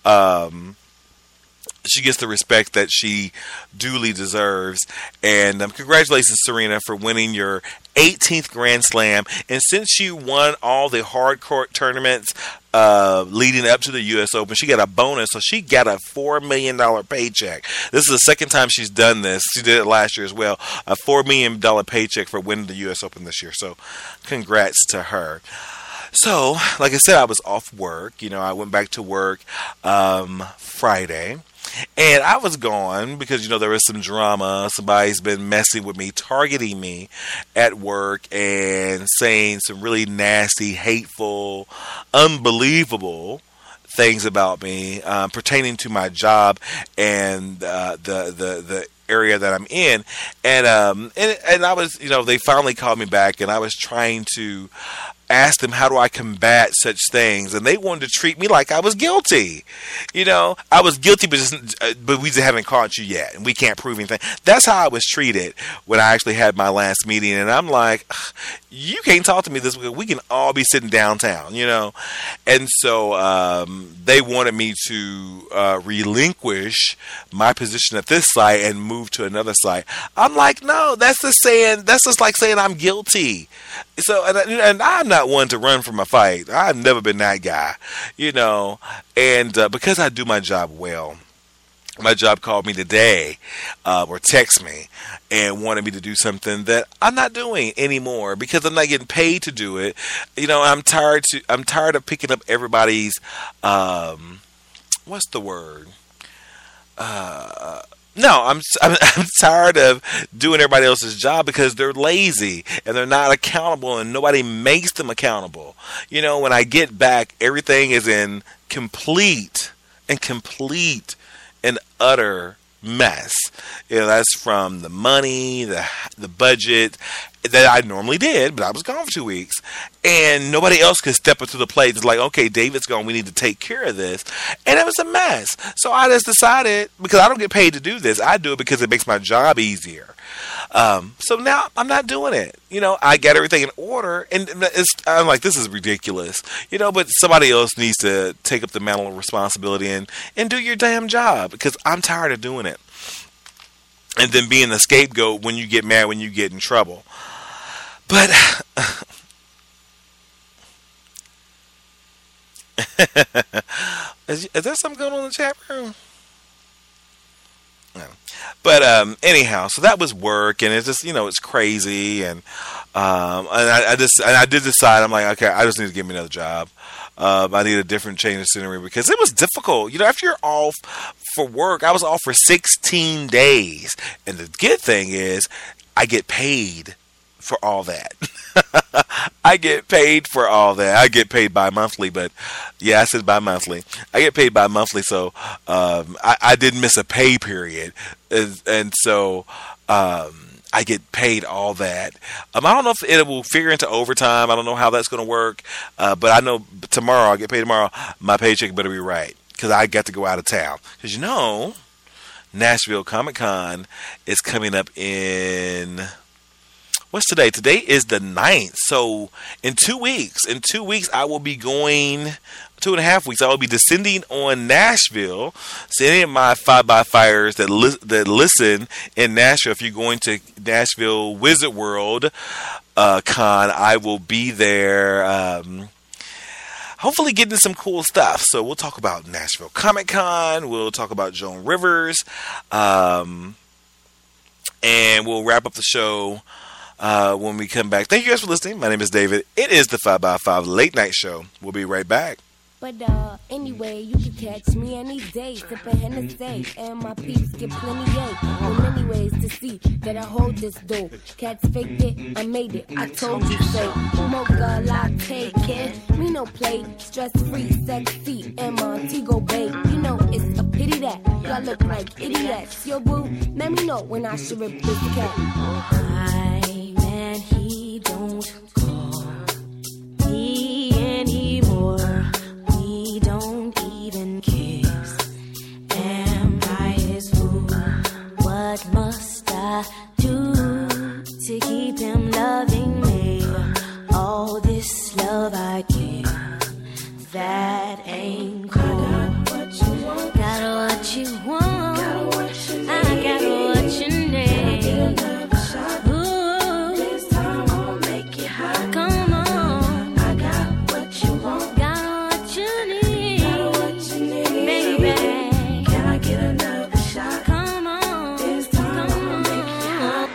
She gets the respect that she duly deserves. And congratulations, Serena, for winning your 18th Grand Slam. And since you won all the hard court tournaments leading up to the U.S. Open, she got a bonus. So she got a $4 million paycheck. This is the second time she's done this. She did it last year as well. A $4 million paycheck for winning the U.S. Open this year. So congrats to her. So, like I said, I was off work. I went back to work Friday. And I was gone because, there was some drama. Somebody's been messing with me, targeting me at work and saying some really nasty, hateful, unbelievable things about me pertaining to my job and the area that I'm in, and I was, they finally called me back, and I was trying to ask them, how do I combat such things? And they wanted to treat me like I was guilty. I was guilty, but we just haven't caught you yet, and we can't prove anything. That's how I was treated when I actually had my last meeting, and I'm like, you can't talk to me this way. We can all be sitting downtown, And so they wanted me to relinquish my position at this site and move to another site. I'm like, no, that's just like saying I'm guilty. So, and I'm not one to run from a fight. I've never been that guy, and because I do my job well. My job called me today, or text me, and wanted me to do something that I'm not doing anymore because I'm not getting paid to do it. I'm tired of picking up everybody's, what's the word? No, I'm tired of doing everybody else's job because they're lazy and they're not accountable and nobody makes them accountable. When I get back, everything is in complete and utter mess. That's from the money, the budget that I normally did, but I was gone for 2 weeks, and nobody else could step up to the plate. It's like, okay, David's gone, we need to take care of this, and it was a mess. So I just decided, because I don't get paid to do this, I do it because it makes my job easier. So now I'm not doing it. I got everything in order, and I'm like, this is ridiculous. But somebody else needs to take up the mantle of responsibility and do your damn job, because I'm tired of doing it. And then being the scapegoat when you get mad, when you get in trouble. But is there something going on in the chat room? No. But anyhow, so that was work, and it's just it's crazy, and I did decide, I'm like, okay, I just need to get me another job. I need a different change of scenery because it was difficult. After you're off for work, I was off for 16 days, and the good thing is I get paid for all that. I get paid for all that. I get paid bi-monthly, but yeah, I said bi-monthly. I get paid bi-monthly, so I didn't miss a pay period, and so I get paid all that. I don't know if it will figure into overtime. I don't know how that's going to work, but I know tomorrow, I'll get paid tomorrow, my paycheck better be right, because I got to go out of town. Because Nashville Comic Con is coming up in... What's today? Today is the 9th. So in 2 weeks, I will be going, 2.5 weeks, I will be descending on Nashville. So any of my 5x5ers that listen in Nashville, if you're going to Nashville Wizard World Con, I will be there. Hopefully getting some cool stuff. So we'll talk about Nashville Comic Con. We'll talk about Joan Rivers. And we'll wrap up the show when we come back. Thank you guys for listening. My name is David. It is the 5x5 Late Night Show. We'll be right back. But anyway, you can catch me any day, sipping Hennessy, and my peeps get plenty yay. There many ways to see that I hold this dough. Cats faked it, I made it, I told you so. Mocha latte, kid, me no play, stress-free, sexy, and Montego Bay. It's a pity that y'all look like idiots. Yo, boo, let me know when I should rip this cat. Hi, man, he don't call me anymore. We don't even kiss. Am I his fool? What must I do to keep him loving me? All this love I give, that ain't cool. Got what you want. I got what you need. Ooh, this time I'll make it hot. Come on, I got what you want. Got what you need, baby. Can I get another shot? Come on, this time I'll make it hot.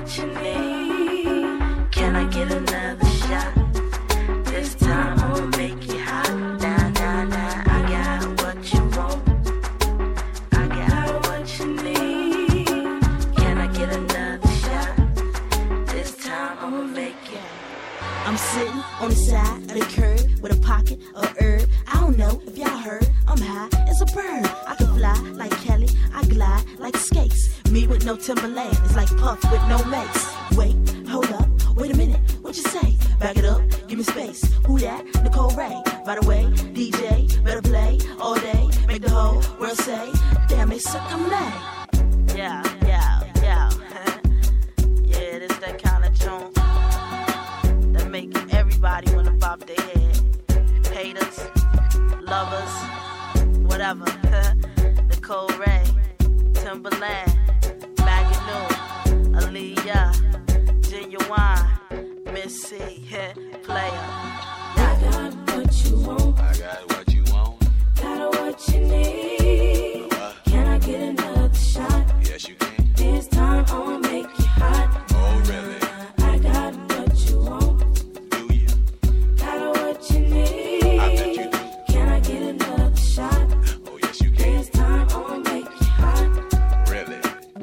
what you need. Can I get another shot? This time I'ma make you hot. Nah, nah, nah, I got what you want. I got what you need. Can I get another shot? This time I'ma make you. I'm sitting on the side of the curb with a pocket of herb. I don't know if y'all heard, I'm high as a bird. I can fly like Kelly, I glide like skates. Me with no Timberland, it's like Puff with no mace. Wait, hold up, wait a minute, what you say? Back it up, give me space. Who that? Nicole Ray. By the way, DJ, better play all day. Make the whole world say, damn, they suck, I'm mad. Yeah, yeah, yeah. Yeah, this that kind of joint that make everybody wanna bob their head. Haters, lovers, whatever. Nicole Ray, Timberland, Maganu, Aaliyah, Genuine, Missy, Player. I got what you want. I got what you want. Got what you need. Can I get another shot? Yes, you can. This time I'ma make you hot. Oh, really? I got what you want. Do you? Got what you need. I bet you do. Can I get another shot? Oh, yes, you can. This time I'ma make you hot. Really?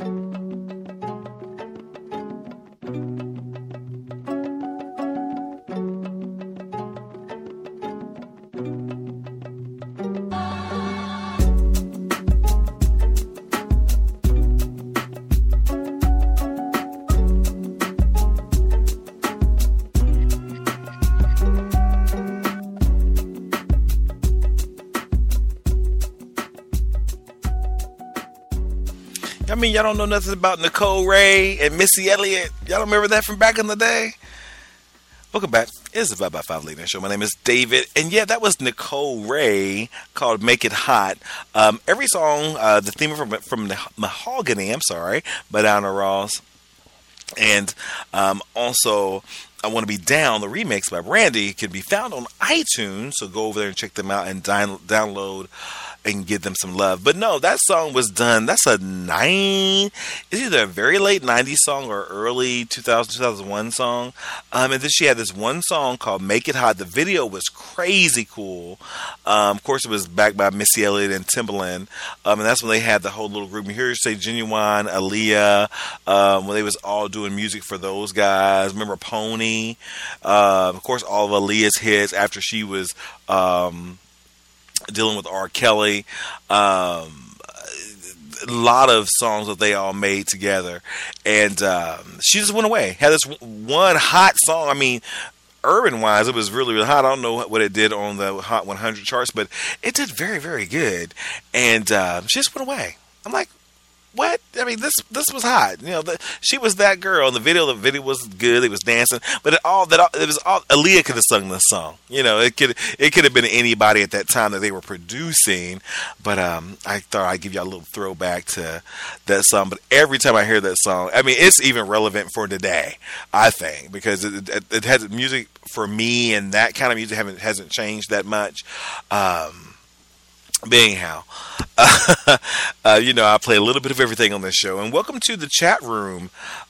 I mean, y'all don't know nothing about Nicole Ray and Missy Elliott. Y'all don't remember that from back in the day? Welcome back. It's the 5x5 Late Night Show. My name is David. And yeah, that was Nicole Ray called Make It Hot. Every song, the theme from the Mahogany, by Diana Ross. And also, I Want to Be Down, the remix by Brandy, can be found on iTunes. So go over there and check them out and download and give them some love. But no, that song was done. That's it's either a very late 90s song or early 2001 song. And then she had this one song called Make It Hot. The video was crazy cool. Of course, it was backed by Missy Elliott and Timberland. And that's when they had the whole little group. You hear say Genuine, Aaliyah, when they was all doing music for those guys. Remember Pony? Of course, all of Aaliyah's hits after she was dealing with R. Kelly. A lot of songs that they all made together. And she just went away. Had this one hot song. I mean, urban-wise, it was really, really hot. I don't know what it did on the Hot 100 charts, but it did very, very good. And she just went away. I'm like, what? I mean, this was hot. You know, she was that girl. The video was good. It was dancing, but it was all. Aaliyah could have sung this song. You know, it could have been anybody at that time that they were producing. But I thought I'd give you a little throwback to that song. But every time I hear that song, I mean, it's even relevant for today. I think because it has music for me, and that kind of music hasn't changed that much. But anyhow, you know, I play a little bit of everything on this show. And welcome to the chat room.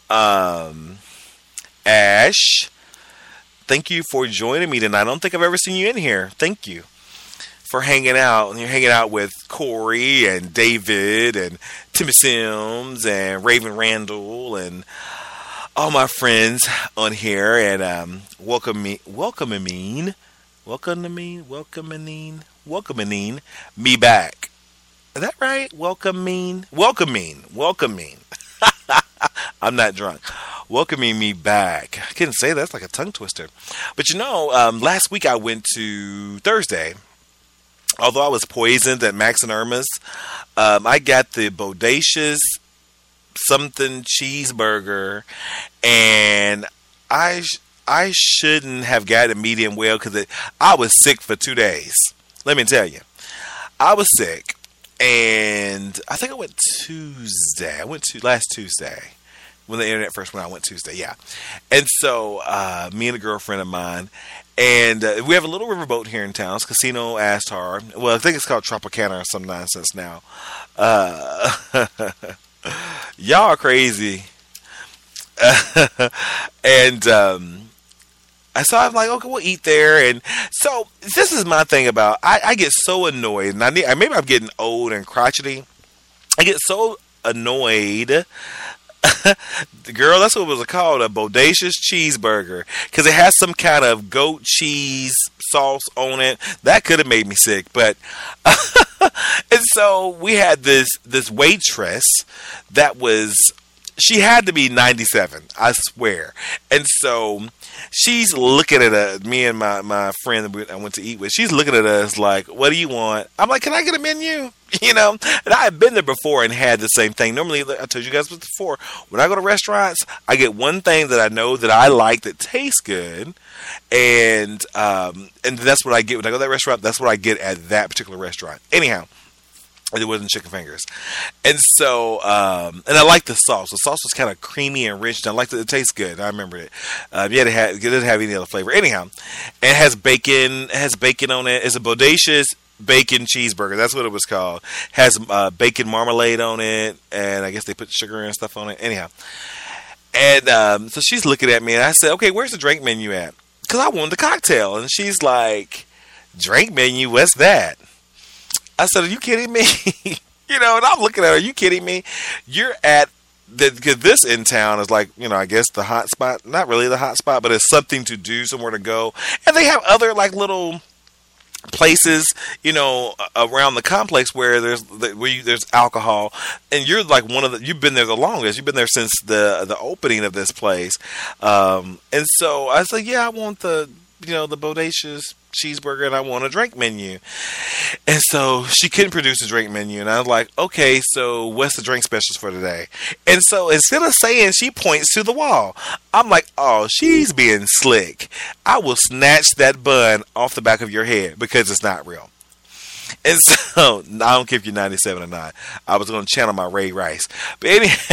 Ash, thank you for joining me tonight. I don't think I've ever seen you in here. Thank you for hanging out. And you're hanging out with Corey and David and Timmy Sims and Raven Randall and all my friends on here. And welcoming me back. Is that right? Welcoming. I'm not drunk. Welcoming me back. I couldn't say that. That's like a tongue twister. But you know, last week I went to Thursday. Although I was poisoned at Max and Irma's, I got the bodacious something cheeseburger, and I shouldn't have gotten a medium well because I was sick for 2 days. Let me tell you, I was sick, and I think I went Tuesday. I went to last Tuesday when the internet first went out. I went Tuesday, yeah. And so me and a girlfriend of mine, and we have a little riverboat here in town. It's Casino Astar. Well, I think it's called Tropicana or some nonsense now. Y'all are crazy. And so I'm like, okay, we'll eat there. And so this is my thing about I get so annoyed, and maybe I'm getting old and crotchety. I get so annoyed. Girl, that's what it was called, a bodacious cheeseburger, because it has some kind of goat cheese sauce on it. That could have made me sick, but and so we had this waitress that was, she had to be 97, I swear. And so she's looking at me and my friend that I went to eat with. She's looking at us like, "What do you want?" I'm like, "Can I get a menu?" You know, and I had been there before and had the same thing. Normally, I told you guys before, when I go to restaurants, I get one thing that I know that I like that tastes good, and that's what I get when I go to that restaurant. That's what I get at that particular restaurant. Anyhow. It wasn't chicken fingers. And so, and I like the sauce. The sauce was kind of creamy and rich. And I liked it. It tastes good. I remember it. It didn't have any other flavor. Anyhow, and it has bacon. It has bacon on it. It's a bodacious bacon cheeseburger. That's what it was called. Has bacon marmalade on it. And I guess they put sugar and stuff on it. Anyhow. And so she's looking at me. And I said, "Okay, where's the drink menu at?" Because I wanted the cocktail. And she's like, "Drink menu? What's that?" I said, "Are you kidding me?" You know, and I'm looking at her, "Are you kidding me? You're at because this in town is like, you know, I guess the hot spot. Not really the hot spot, but it's something to do, somewhere to go. And they have other like little places, you know, around the complex where there's alcohol, and you're like one of the. You've been there the longest. You've been there since the opening of this place. And so I said, "Yeah, I want the bodacious cheeseburger, and I want a drink menu." And so she couldn't produce a drink menu, and I was like, "Okay, so what's the drink specials for today?" And so instead of saying, she points to the wall. I'm like, "Oh, she's being slick. I will snatch that bun off the back of your head because it's not real." And so I don't care if you're 97 or not. I was going to channel my Ray Rice, but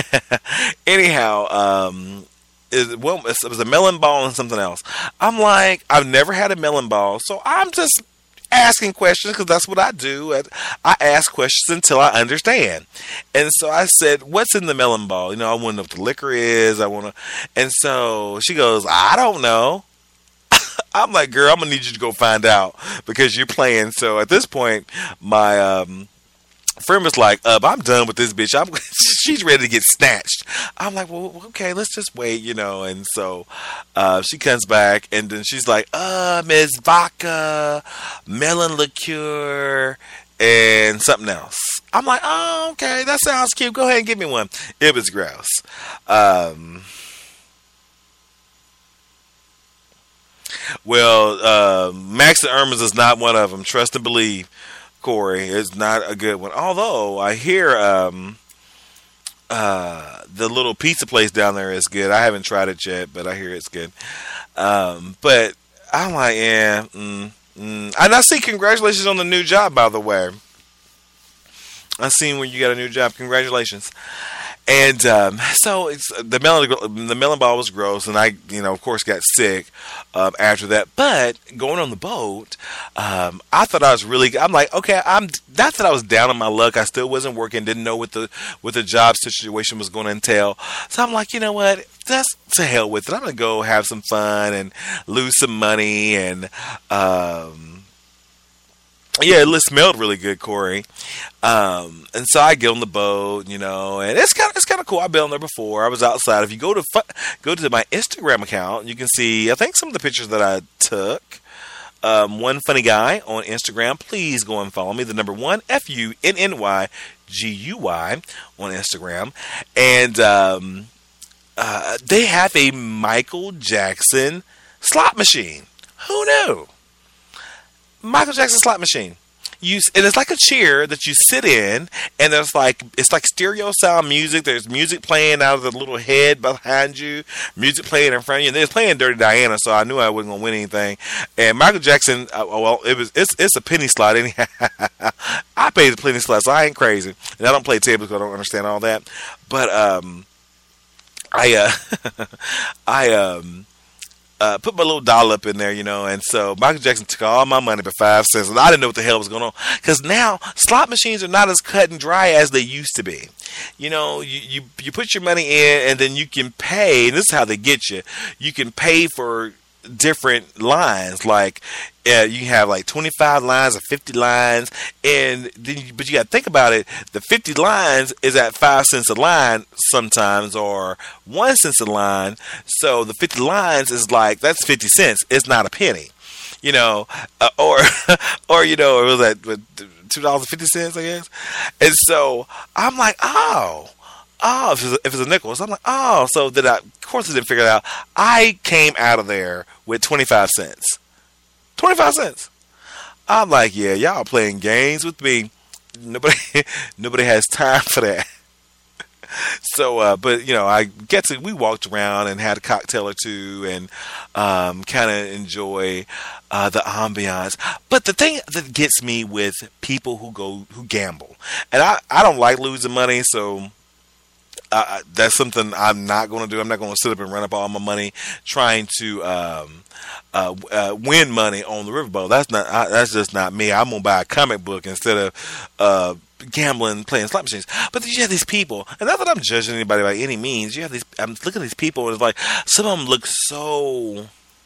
anyhow, it was a melon ball and something else. I'm like, I've never had a melon ball, so I'm just asking questions because that's what I do. I ask questions until I understand. And so I said, "What's in the melon ball? You know, I want to know what the liquor is. And so she goes, "I don't know." I'm like, "Girl, I'm gonna need you to go find out because you're playing." So at this point, my friend was like, "I'm done with this bitch. She's ready to get snatched." I'm like, "Well, okay, let's just wait, you know." And so she comes back, and then she's like, "Ms. Vodka, melon liqueur, and something else." I'm like, "Oh, okay, that sounds cute. Go ahead and give me one." It was gross. Max and Irma's is not one of them. Trust and believe. Corey, is not a good one. Although I hear the little pizza place down there is good. I haven't tried it yet, but I hear it's good. But I'm like, yeah. And I see congratulations on the new job, by the way. I seen when you got a new job. Congratulations. And so it's the melon ball was gross, and I, of course, got sick after that. But going on the boat, I thought I was really. I'm like, okay, not that I was down on my luck. I still wasn't working, didn't know what the job situation was going to entail. So I'm like, you know what? Just to hell with it. I'm gonna go have some fun and lose some money and. Yeah, it smelled really good, Corey. And so I get on the boat, and it's kind of cool. I've been on there before. I was outside. If you go to my Instagram account, you can see, I think, some of the pictures that I took. One Funny Guy on Instagram. Please go and follow me. The number 1 FUNNYGUY on Instagram, and they have a Michael Jackson slot machine. Who knew? Michael Jackson slot machine. And it's like a chair that you sit in, and it's like stereo sound music. There's music playing out of the little head behind you, music playing in front of you. And they're playing Dirty Diana, so I knew I wasn't gonna win anything. And Michael Jackson, it's a penny slot. Anyhow, I paid the penny slot, so I ain't crazy. And I don't play tables because I don't understand all that. But put my little dollop in there, and so Michael Jackson took all my money for 5 cents, and I didn't know what the hell was going on, because now slot machines are not as cut and dry as they used to be. You put your money in, and then you can pay, and this is how they get you. You can pay for different lines, like you have like 25 lines or 50 lines, and then but you got to think about it. The 50 lines is at 5 cents a line sometimes, or 1 cent a line. So the 50 lines is like, that's 50 cents. It's not a penny, or it was at $2.50, I guess. And so I'm like, if it's a nickel. So I'm like, so then of course I didn't figure it out. I came out of there with 25 cents. 25 cents. I'm like, yeah, y'all playing games with me. Nobody has time for that. So, but we walked around and had a cocktail or two, and kind of enjoy the ambiance. But the thing that gets me with people who gamble, and I don't like losing money, so that's something I'm not going to do. I'm not going to sit up and run up all my money trying to win money on the riverboat. That's just not me. I'm going to buy a comic book instead of gambling, playing slot machines. But you have these people, and not that I'm judging anybody by any means. You have these. I'm looking at these people, and it's like some of them look so.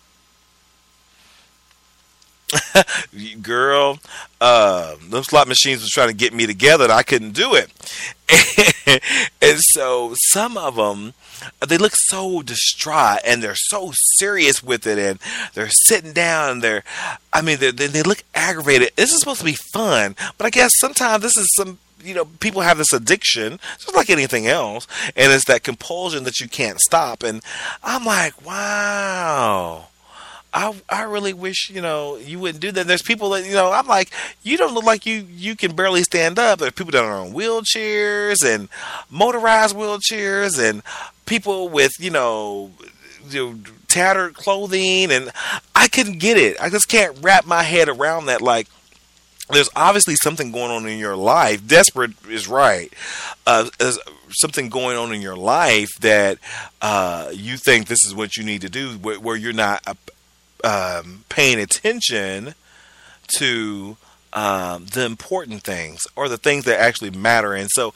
Girl, those slot machines was trying to get me together, and I couldn't do it. And so some of them, they look so distraught, and they're so serious with it, and they're sitting down, and they look aggravated. This is supposed to be fun, but I guess sometimes this is people have this addiction, just like anything else, and it's that compulsion that you can't stop. And I'm like, wow. I really wish, you wouldn't do that. There's people that, I'm like, you don't look like you can barely stand up. There's people that are on wheelchairs and motorized wheelchairs, and people with, tattered clothing, and I couldn't get it. I just can't wrap my head around that. Like, there's obviously something going on in your life. Desperate is right. There's something going on in your life that you think this is what you need to do, where you're not paying attention to the important things, or the things that actually matter. And so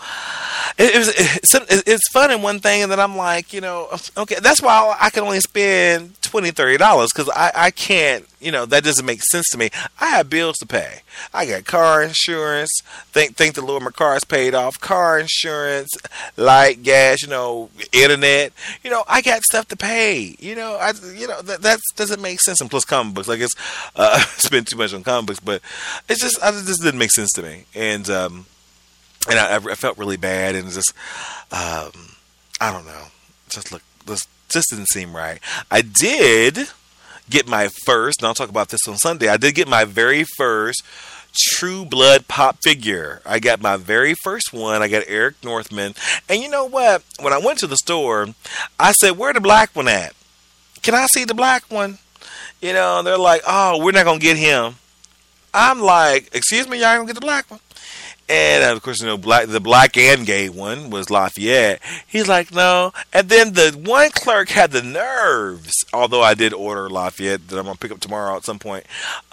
it's fun in one thing, and then I'm like, okay, that's why I can only spend $20-$30, because I can't, that doesn't make sense to me. I have bills to pay. I got car insurance. Think the Lord, my car is paid off. Car insurance, light, gas, internet. I got stuff to pay. That doesn't make sense. And plus comic books, I guess I spend too much on comic books, but it's just this didn't make sense to me. And I felt really bad, and just I don't know. This didn't seem right. I did get my first, and I'll talk about this on Sunday. I did get my very first True Blood pop figure. I got my very first one. I got Eric Northman. And you know what? When I went to the store, I said, "Where the black one at? Can I see the black one?" They're like, "Oh, we're not going to get him." I'm like, "Excuse me, y'all going to get the black one?" And of course, the black and gay one was Lafayette. He's like, "No." And then the one clerk had the nerves, although I did order Lafayette that I'm going to pick up tomorrow at some point.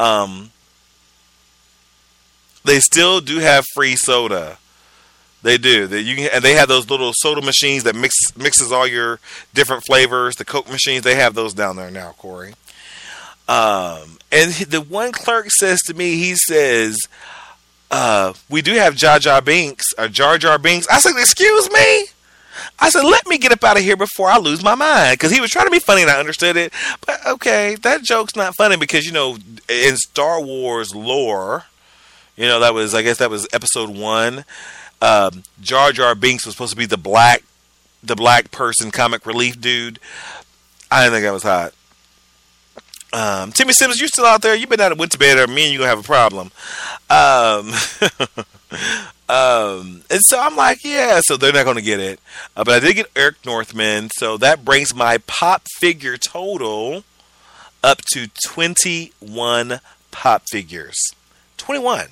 They still do have free soda. They do. And they have those little soda machines that mixes all your different flavors. The Coke machines, they have those down there now, Corey. And the one clerk says to me, he says, "We do have Jar Jar Binks." I said, "Excuse me?" I said, "Let me get up out of here before I lose my mind." Because he was trying to be funny, and I understood it. But okay, that joke's not funny, because in Star Wars lore, I guess that was episode 1. Jar Jar Binks was supposed to be the black person comic relief dude. I didn't think that was hot. Timmy Simmons, you still out there? You better not have went to bed, or me and you gonna have a problem. And so I'm like, yeah, so they're not gonna get it. But I did get Eric Northman, so that brings my pop figure total up to 21 pop figures. 21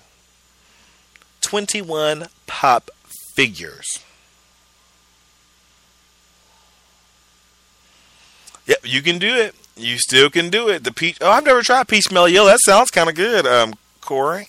pop figures. Yep, you can do it. You still can do it. The peach. Oh, I've never tried peach mellow yellow. That sounds kind of good, Corey.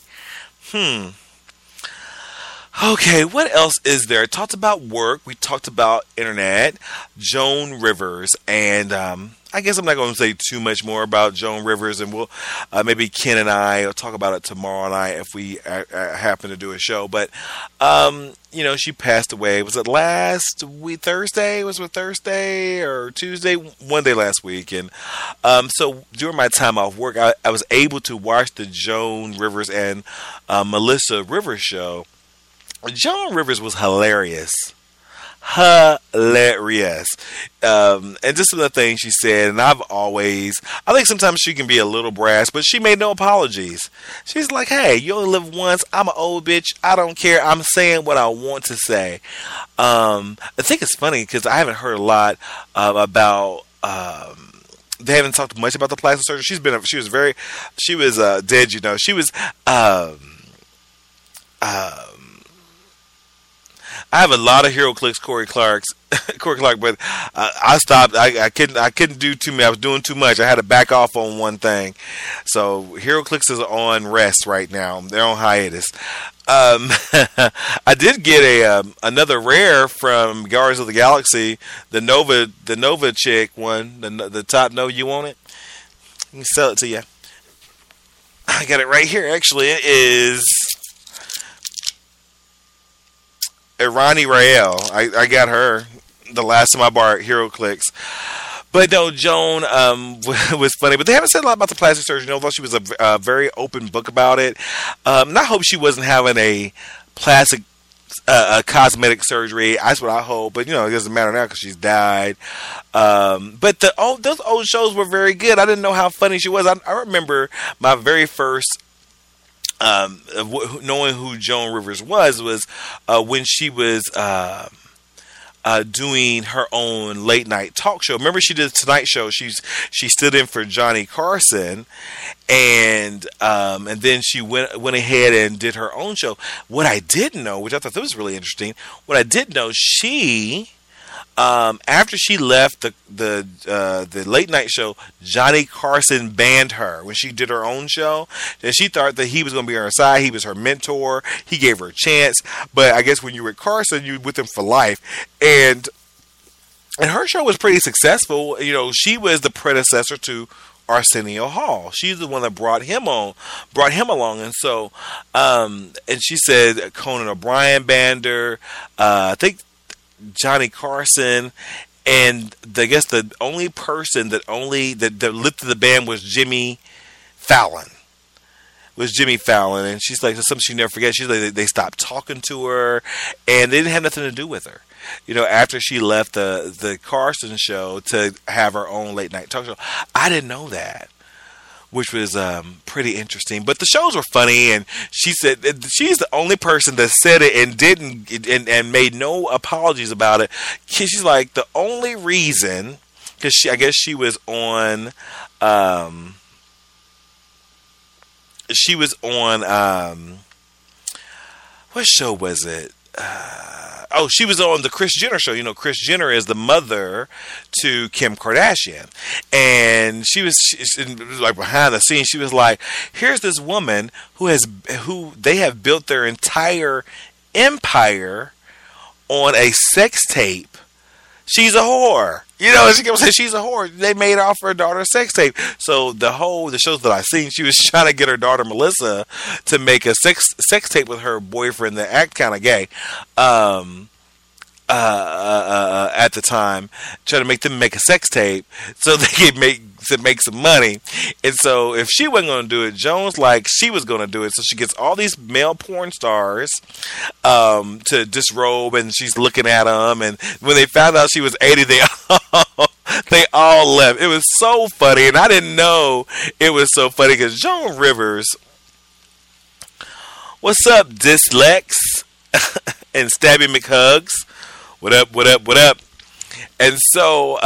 Okay, what else is there? I talked about work. We talked about internet. Joan Rivers, and I guess I'm not going to say too much more about Joan Rivers, and we'll maybe Ken and I will talk about it tomorrow night if we happen to do a show. But she passed away. Was it last week? Thursday? Was it Thursday or Tuesday? One day last week, and so during my time off work, I was able to watch the Joan Rivers and Melissa Rivers show. Joan Rivers was hilarious. Hilarious. And just some of the things she said, and I think sometimes she can be a little brash, but she made no apologies. She's like, hey, you only live once. I'm an old bitch. I don't care. I'm saying what I want to say. I think it's funny because I haven't heard a lot about, they haven't talked much about the plastic surgery. She was dead, She was, I have a lot of Hero Clicks, Corey Clark, but I stopped. I couldn't do too much. I was doing too much. I had to back off on one thing. So Hero Clicks is on rest right now. They're on hiatus. I did get another rare from Guardians of the Galaxy, the Nova chick one, the top Nova. You want it? Let me sell it to you. I got it right here. Actually, it is Irani Rael. I got her the last time I bought Hero Clicks. But no, Joan was funny. But they haven't said a lot about the plastic surgery, although she was a very open book about it. And I hope she wasn't having a plastic cosmetic surgery. That's what I hope. But, it doesn't matter now because she's died. But those old shows were very good. I didn't know how funny she was. I remember my very first knowing who Joan Rivers was when she was doing her own late night talk show. Remember, she did the Tonight Show. She stood in for Johnny Carson, and then she went ahead and did her own show. What I didn't know, which I thought that was really interesting, she after she left the late night show, Johnny Carson banned her when she did her own show. And she thought that he was going to be on her side. He was her mentor. He gave her a chance. But I guess when you were with Carson, you were with him for life. And her show was pretty successful. She was the predecessor to Arsenio Hall. She's the one that brought him along. And so, and she said Conan O'Brien banned her. I think Johnny Carson, and I guess the only person that lifted the ban was Jimmy Fallon. And she's like, something she never forgets. She's like, they stopped talking to her, and they didn't have nothing to do with her. After she left the Carson show to have her own late night talk show. I didn't know that, which was pretty interesting. But the shows were funny, and she said she's the only person that said it and didn't and made no apologies about it. She's like, the only reason, because I guess she was on what show was it? She was on the Kris Jenner show. Kris Jenner is the mother to Kim Kardashian. And she was like behind the scenes. She was like, here's this woman who they have built their entire empire on a sex tape. She's a whore. She kept saying she's a whore. They made off her daughter's sex tape. So the shows that I seen, she was trying to get her daughter Melissa to make a sex tape with her boyfriend that act kind of gay. At the time, trying to make them make a sex tape so they could make some money. And so if she wasn't going to do it, Joan's like she was going to do it. So she gets all these male porn stars to disrobe, and she's looking at them. And when they found out she was 80, they all left. It was so funny, and I didn't know it was so funny because Joan Rivers. What's up, Dyslex and Stabby McHugs? What up? And so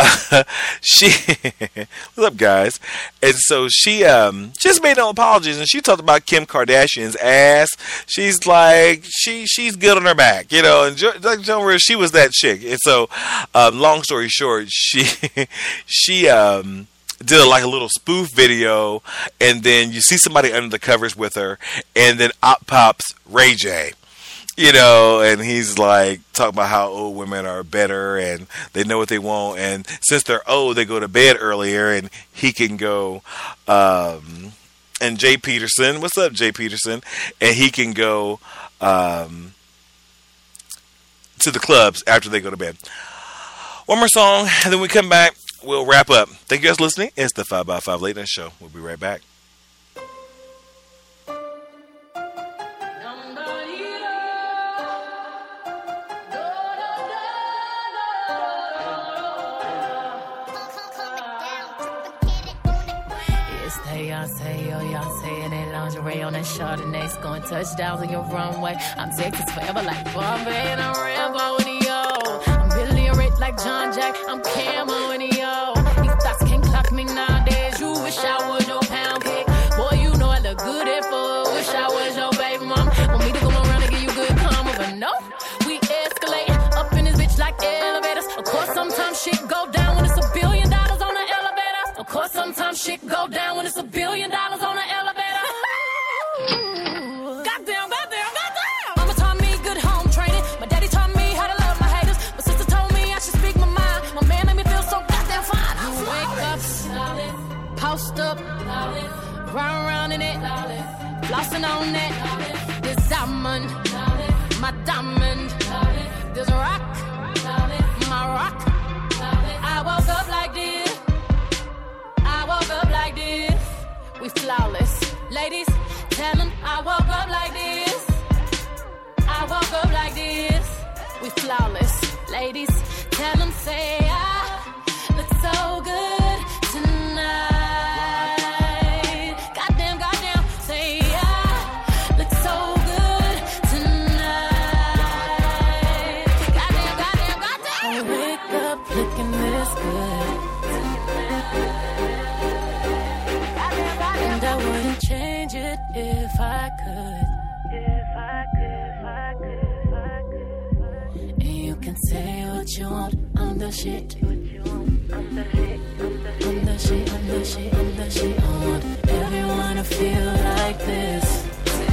what's up, guys? And so she just made no apologies, and she talked about Kim Kardashian's ass. She's like she's good on her back, And Joan Rivers, she was that chick. And so, long story short, she did like a little spoof video, and then you see somebody under the covers with her, and then out pops Ray J. You know, and he's like talking about how old women are better and they know what they want, and since they're old, they go to bed earlier, and he can go. And Jay Peterson, what's up, Jay Peterson? And he can go to the clubs after they go to bed. One more song, and then we come back. We'll wrap up. Thank you guys for listening. It's the 5x5 Late Night Show. We'll be right back. Beyonce in that lingerie on that Chardonnay, scoring touchdowns on your runway. I'm Texas forever like Bombay, and I'm Rambo and yo. I'm Billy Rich like John Jack, I'm Camo and yo. These thoughts can't clock me nowadays. You wish I was your pound cake. Boy, you know I look good at four. Wish I was your baby mom. Want me to come around and give you good karma, but no. We escalate up in this bitch like elevators. Of course, sometimes shit go down when it's $1 billion on the elevator. Of course, sometimes shit go down when it's $1 billion on the elevator. Goddamn. Mama taught me good home training. My daddy taught me how to love my haters. My sister told me I should speak my mind. My man made me feel so goddamn fine. I wake up, post up, round in it, flossing on it. This diamond, my diamond. This rock, my rock. I woke up like this. I woke up like this. We flawless. Ladies, tell them I woke up like this. I woke up like this. We flawless. Ladies, tell them say I look so good tonight. Goddamn, say I look so good tonight. Goddamn. I wake up looking this good. And I wouldn't change it if I could. And you can say what you want. I'm the shit. I'm the shit. I want everyone to feel like this.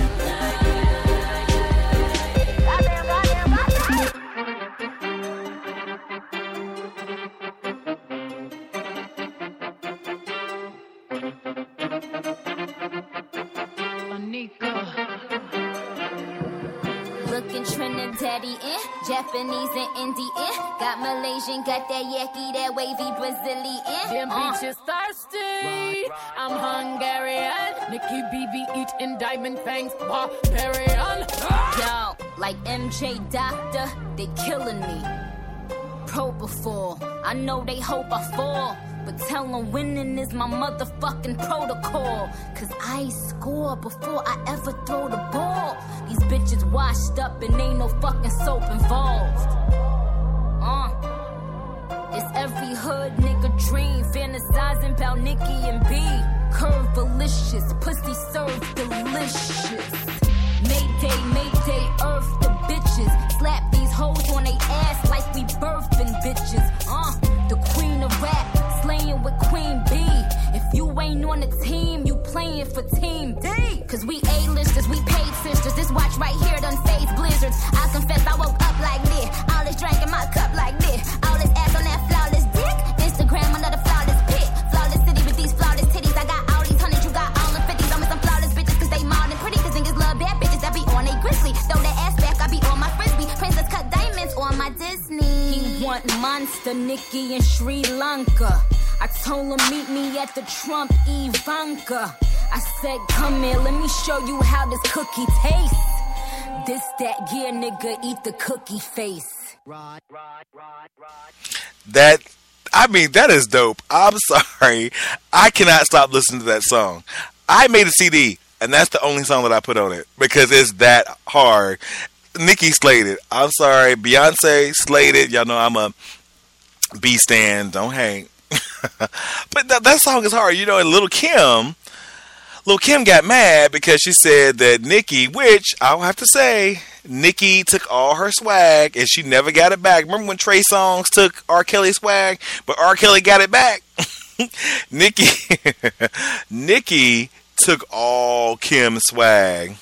Looking Trinidadian, Japanese and Indian. Got Malaysian, got that yaki, that wavy Brazilian. Them bitches thirsty. I'm Hungarian. Nikki BB eating diamond fangs, barbarian. Yo, like MJ Doctor, they killing me. Propofol, I know they hope I fall. But tell them winning is my motherfucking protocol. Cause I score before I ever throw the ball. These bitches washed up and ain't no fucking soap involved. It's every hood nigga dream, fantasizing about Nicki and B. Curve delicious, pussy served delicious. Mayday, earth the bitches. Slap these hoes on they ass like we birthing bitches. The queen of rap, slaying with Queen B. If you ain't on the team, you playing for Team D. Cause we A-listers, we paid sisters. This watch right here done phase blizzards. I confess I woke up like this. All this drink in my cup like this. All this ass on that flawless dick. Instagram another flawless pic. Flawless city with these flawless titties. I got all these hundreds, you got all the 50s. I'm with some flawless bitches cause they mild and pretty. Cause niggas love bad bitches that be on they grizzly. Throw that ass back, I be on my frisbee. Princess cut diamonds on my Disney. He want monster Nikki in Sri Lanka. I told him meet me at the Trump Ivanka. I said come here, let me show you how this cookie tastes. This that yeah nigga eat the cookie face. That is dope. I'm sorry. I cannot stop listening to that song. I made a CD, and that's the only song that I put on it because it's that hard. Nicki slayed it. I'm sorry. Beyonce slayed it. Y'all know I'm a B stan. Don't hate. But that song is hard. You know, and Lil' Kim got mad because she said that Nicki, which I'll have to say, Nicki took all her swag and she never got it back. Remember when Trey Songz took R. Kelly's swag, but R. Kelly got it back? Nikki, Nikki took all Kim's swag.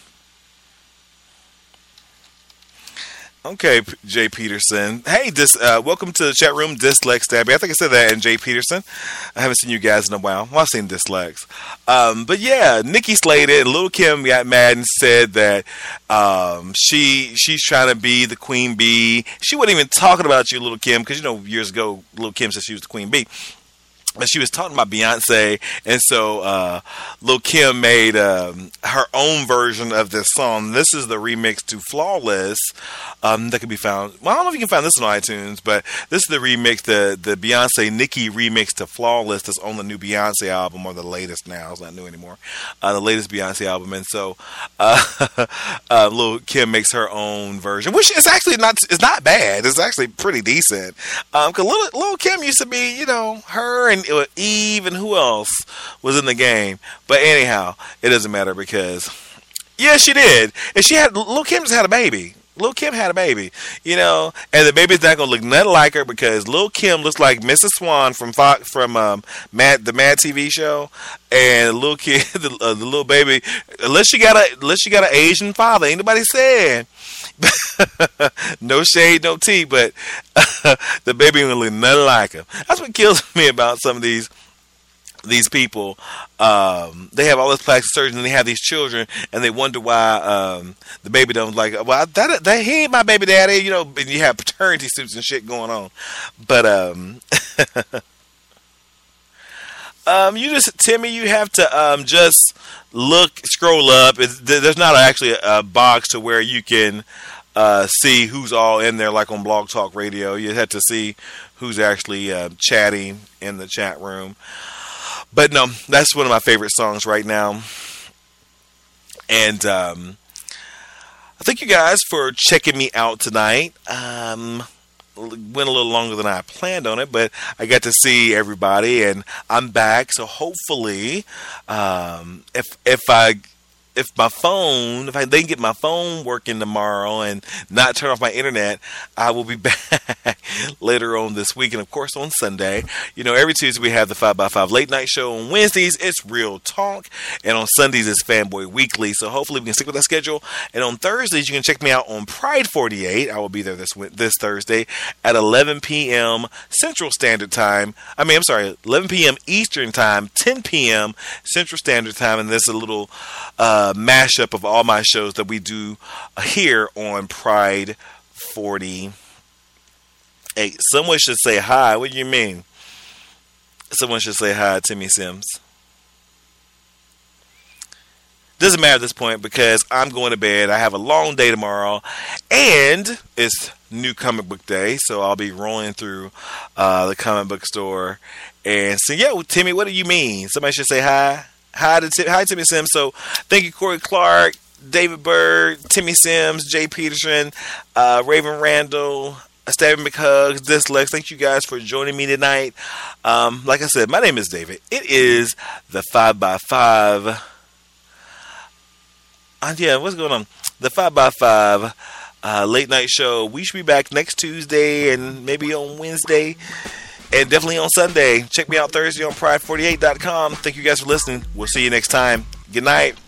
Okay, Jay Peterson. Hey, welcome to the chat room, Dyslex Stabby. I think I said that, and Jay Peterson. I haven't seen you guys in a while. Well, I've seen Dyslex. But yeah, Nikki slayed it. Lil' Kim got mad and said that she's trying to be the queen bee. She wasn't even talking about you, Lil' Kim, because, years ago, Lil' Kim said she was the queen bee. But she was talking about Beyonce, and so Lil' Kim made her own version of this song. This is the remix to Flawless that can be found. Well, I don't know if you can find this on iTunes, but this is the remix, the Beyonce Nicki remix to Flawless that's on the new Beyonce album, or the latest now. It's not new anymore. The latest Beyonce album. And so Lil' Kim makes her own version, which is actually not bad. It's actually pretty decent. Because Lil' Kim used to be, her and Eve and who else was in the game. But anyhow, it doesn't matter because, yeah, she did. And Lil' Kim just had a baby. Lil' Kim had a baby, and the baby's not gonna look nothing like her because Lil' Kim looks like Mrs. Swan from the Mad TV show, and Lil' Kim, the little baby, unless she got an Asian father, ain't nobody said. No shade, no tea, but the baby ain't gonna look nothing like her. That's what kills me about some of these people. They have all this plastic surgery and they have these children and they wonder why the baby don't like, well, that he ain't my baby daddy, and you have paternity suits and shit going on. But Timmy, you have to just scroll up. There's not actually a box to where you can see who's all in there, like on Blog Talk Radio. You have to see who's actually chatting in the chat room. But no, that's one of my favorite songs right now. And thank you guys for checking me out tonight. Went a little longer than I planned on it, but I got to see everybody, and I'm back. So hopefully, if they can get my phone working tomorrow and not turn off my internet, I will be back later on this week. And of course on Sunday, every Tuesday we have the 5x5 late night show. On Wednesdays, it's Real Talk. And on Sundays, it's Fanboy Weekly. So hopefully we can stick with that schedule. And on Thursdays, you can check me out on Pride 48. I will be there this Thursday at 11 p.m. Central Standard Time. 11 p.m. Eastern Time, 10 p.m. Central Standard Time. And there's a little mashup of all my shows that we do here on Pride 48. Someone should say hi. What do you mean? Someone should say hi, Timmy Sims. Doesn't matter at this point because I'm going to bed. I have a long day tomorrow, and it's New Comic Book Day, so I'll be rolling through the comic book store and say, "Yeah, Timmy, what do you mean?" Somebody should say hi. Hi, Timmy Sims. So thank you, Corey Clark, David Bird, Timmy Sims, Jay Peterson, Raven Randall, Stabby McHugs, Dyslex. Thank you guys for joining me tonight. Like I said, my name is David. It is the 5x5. What's going on? The 5x5 late night show. We should be back next Tuesday and maybe on Wednesday. And definitely on Sunday. Check me out Thursday on Pride48.com. Thank you guys for listening. We'll see you next time. Good night.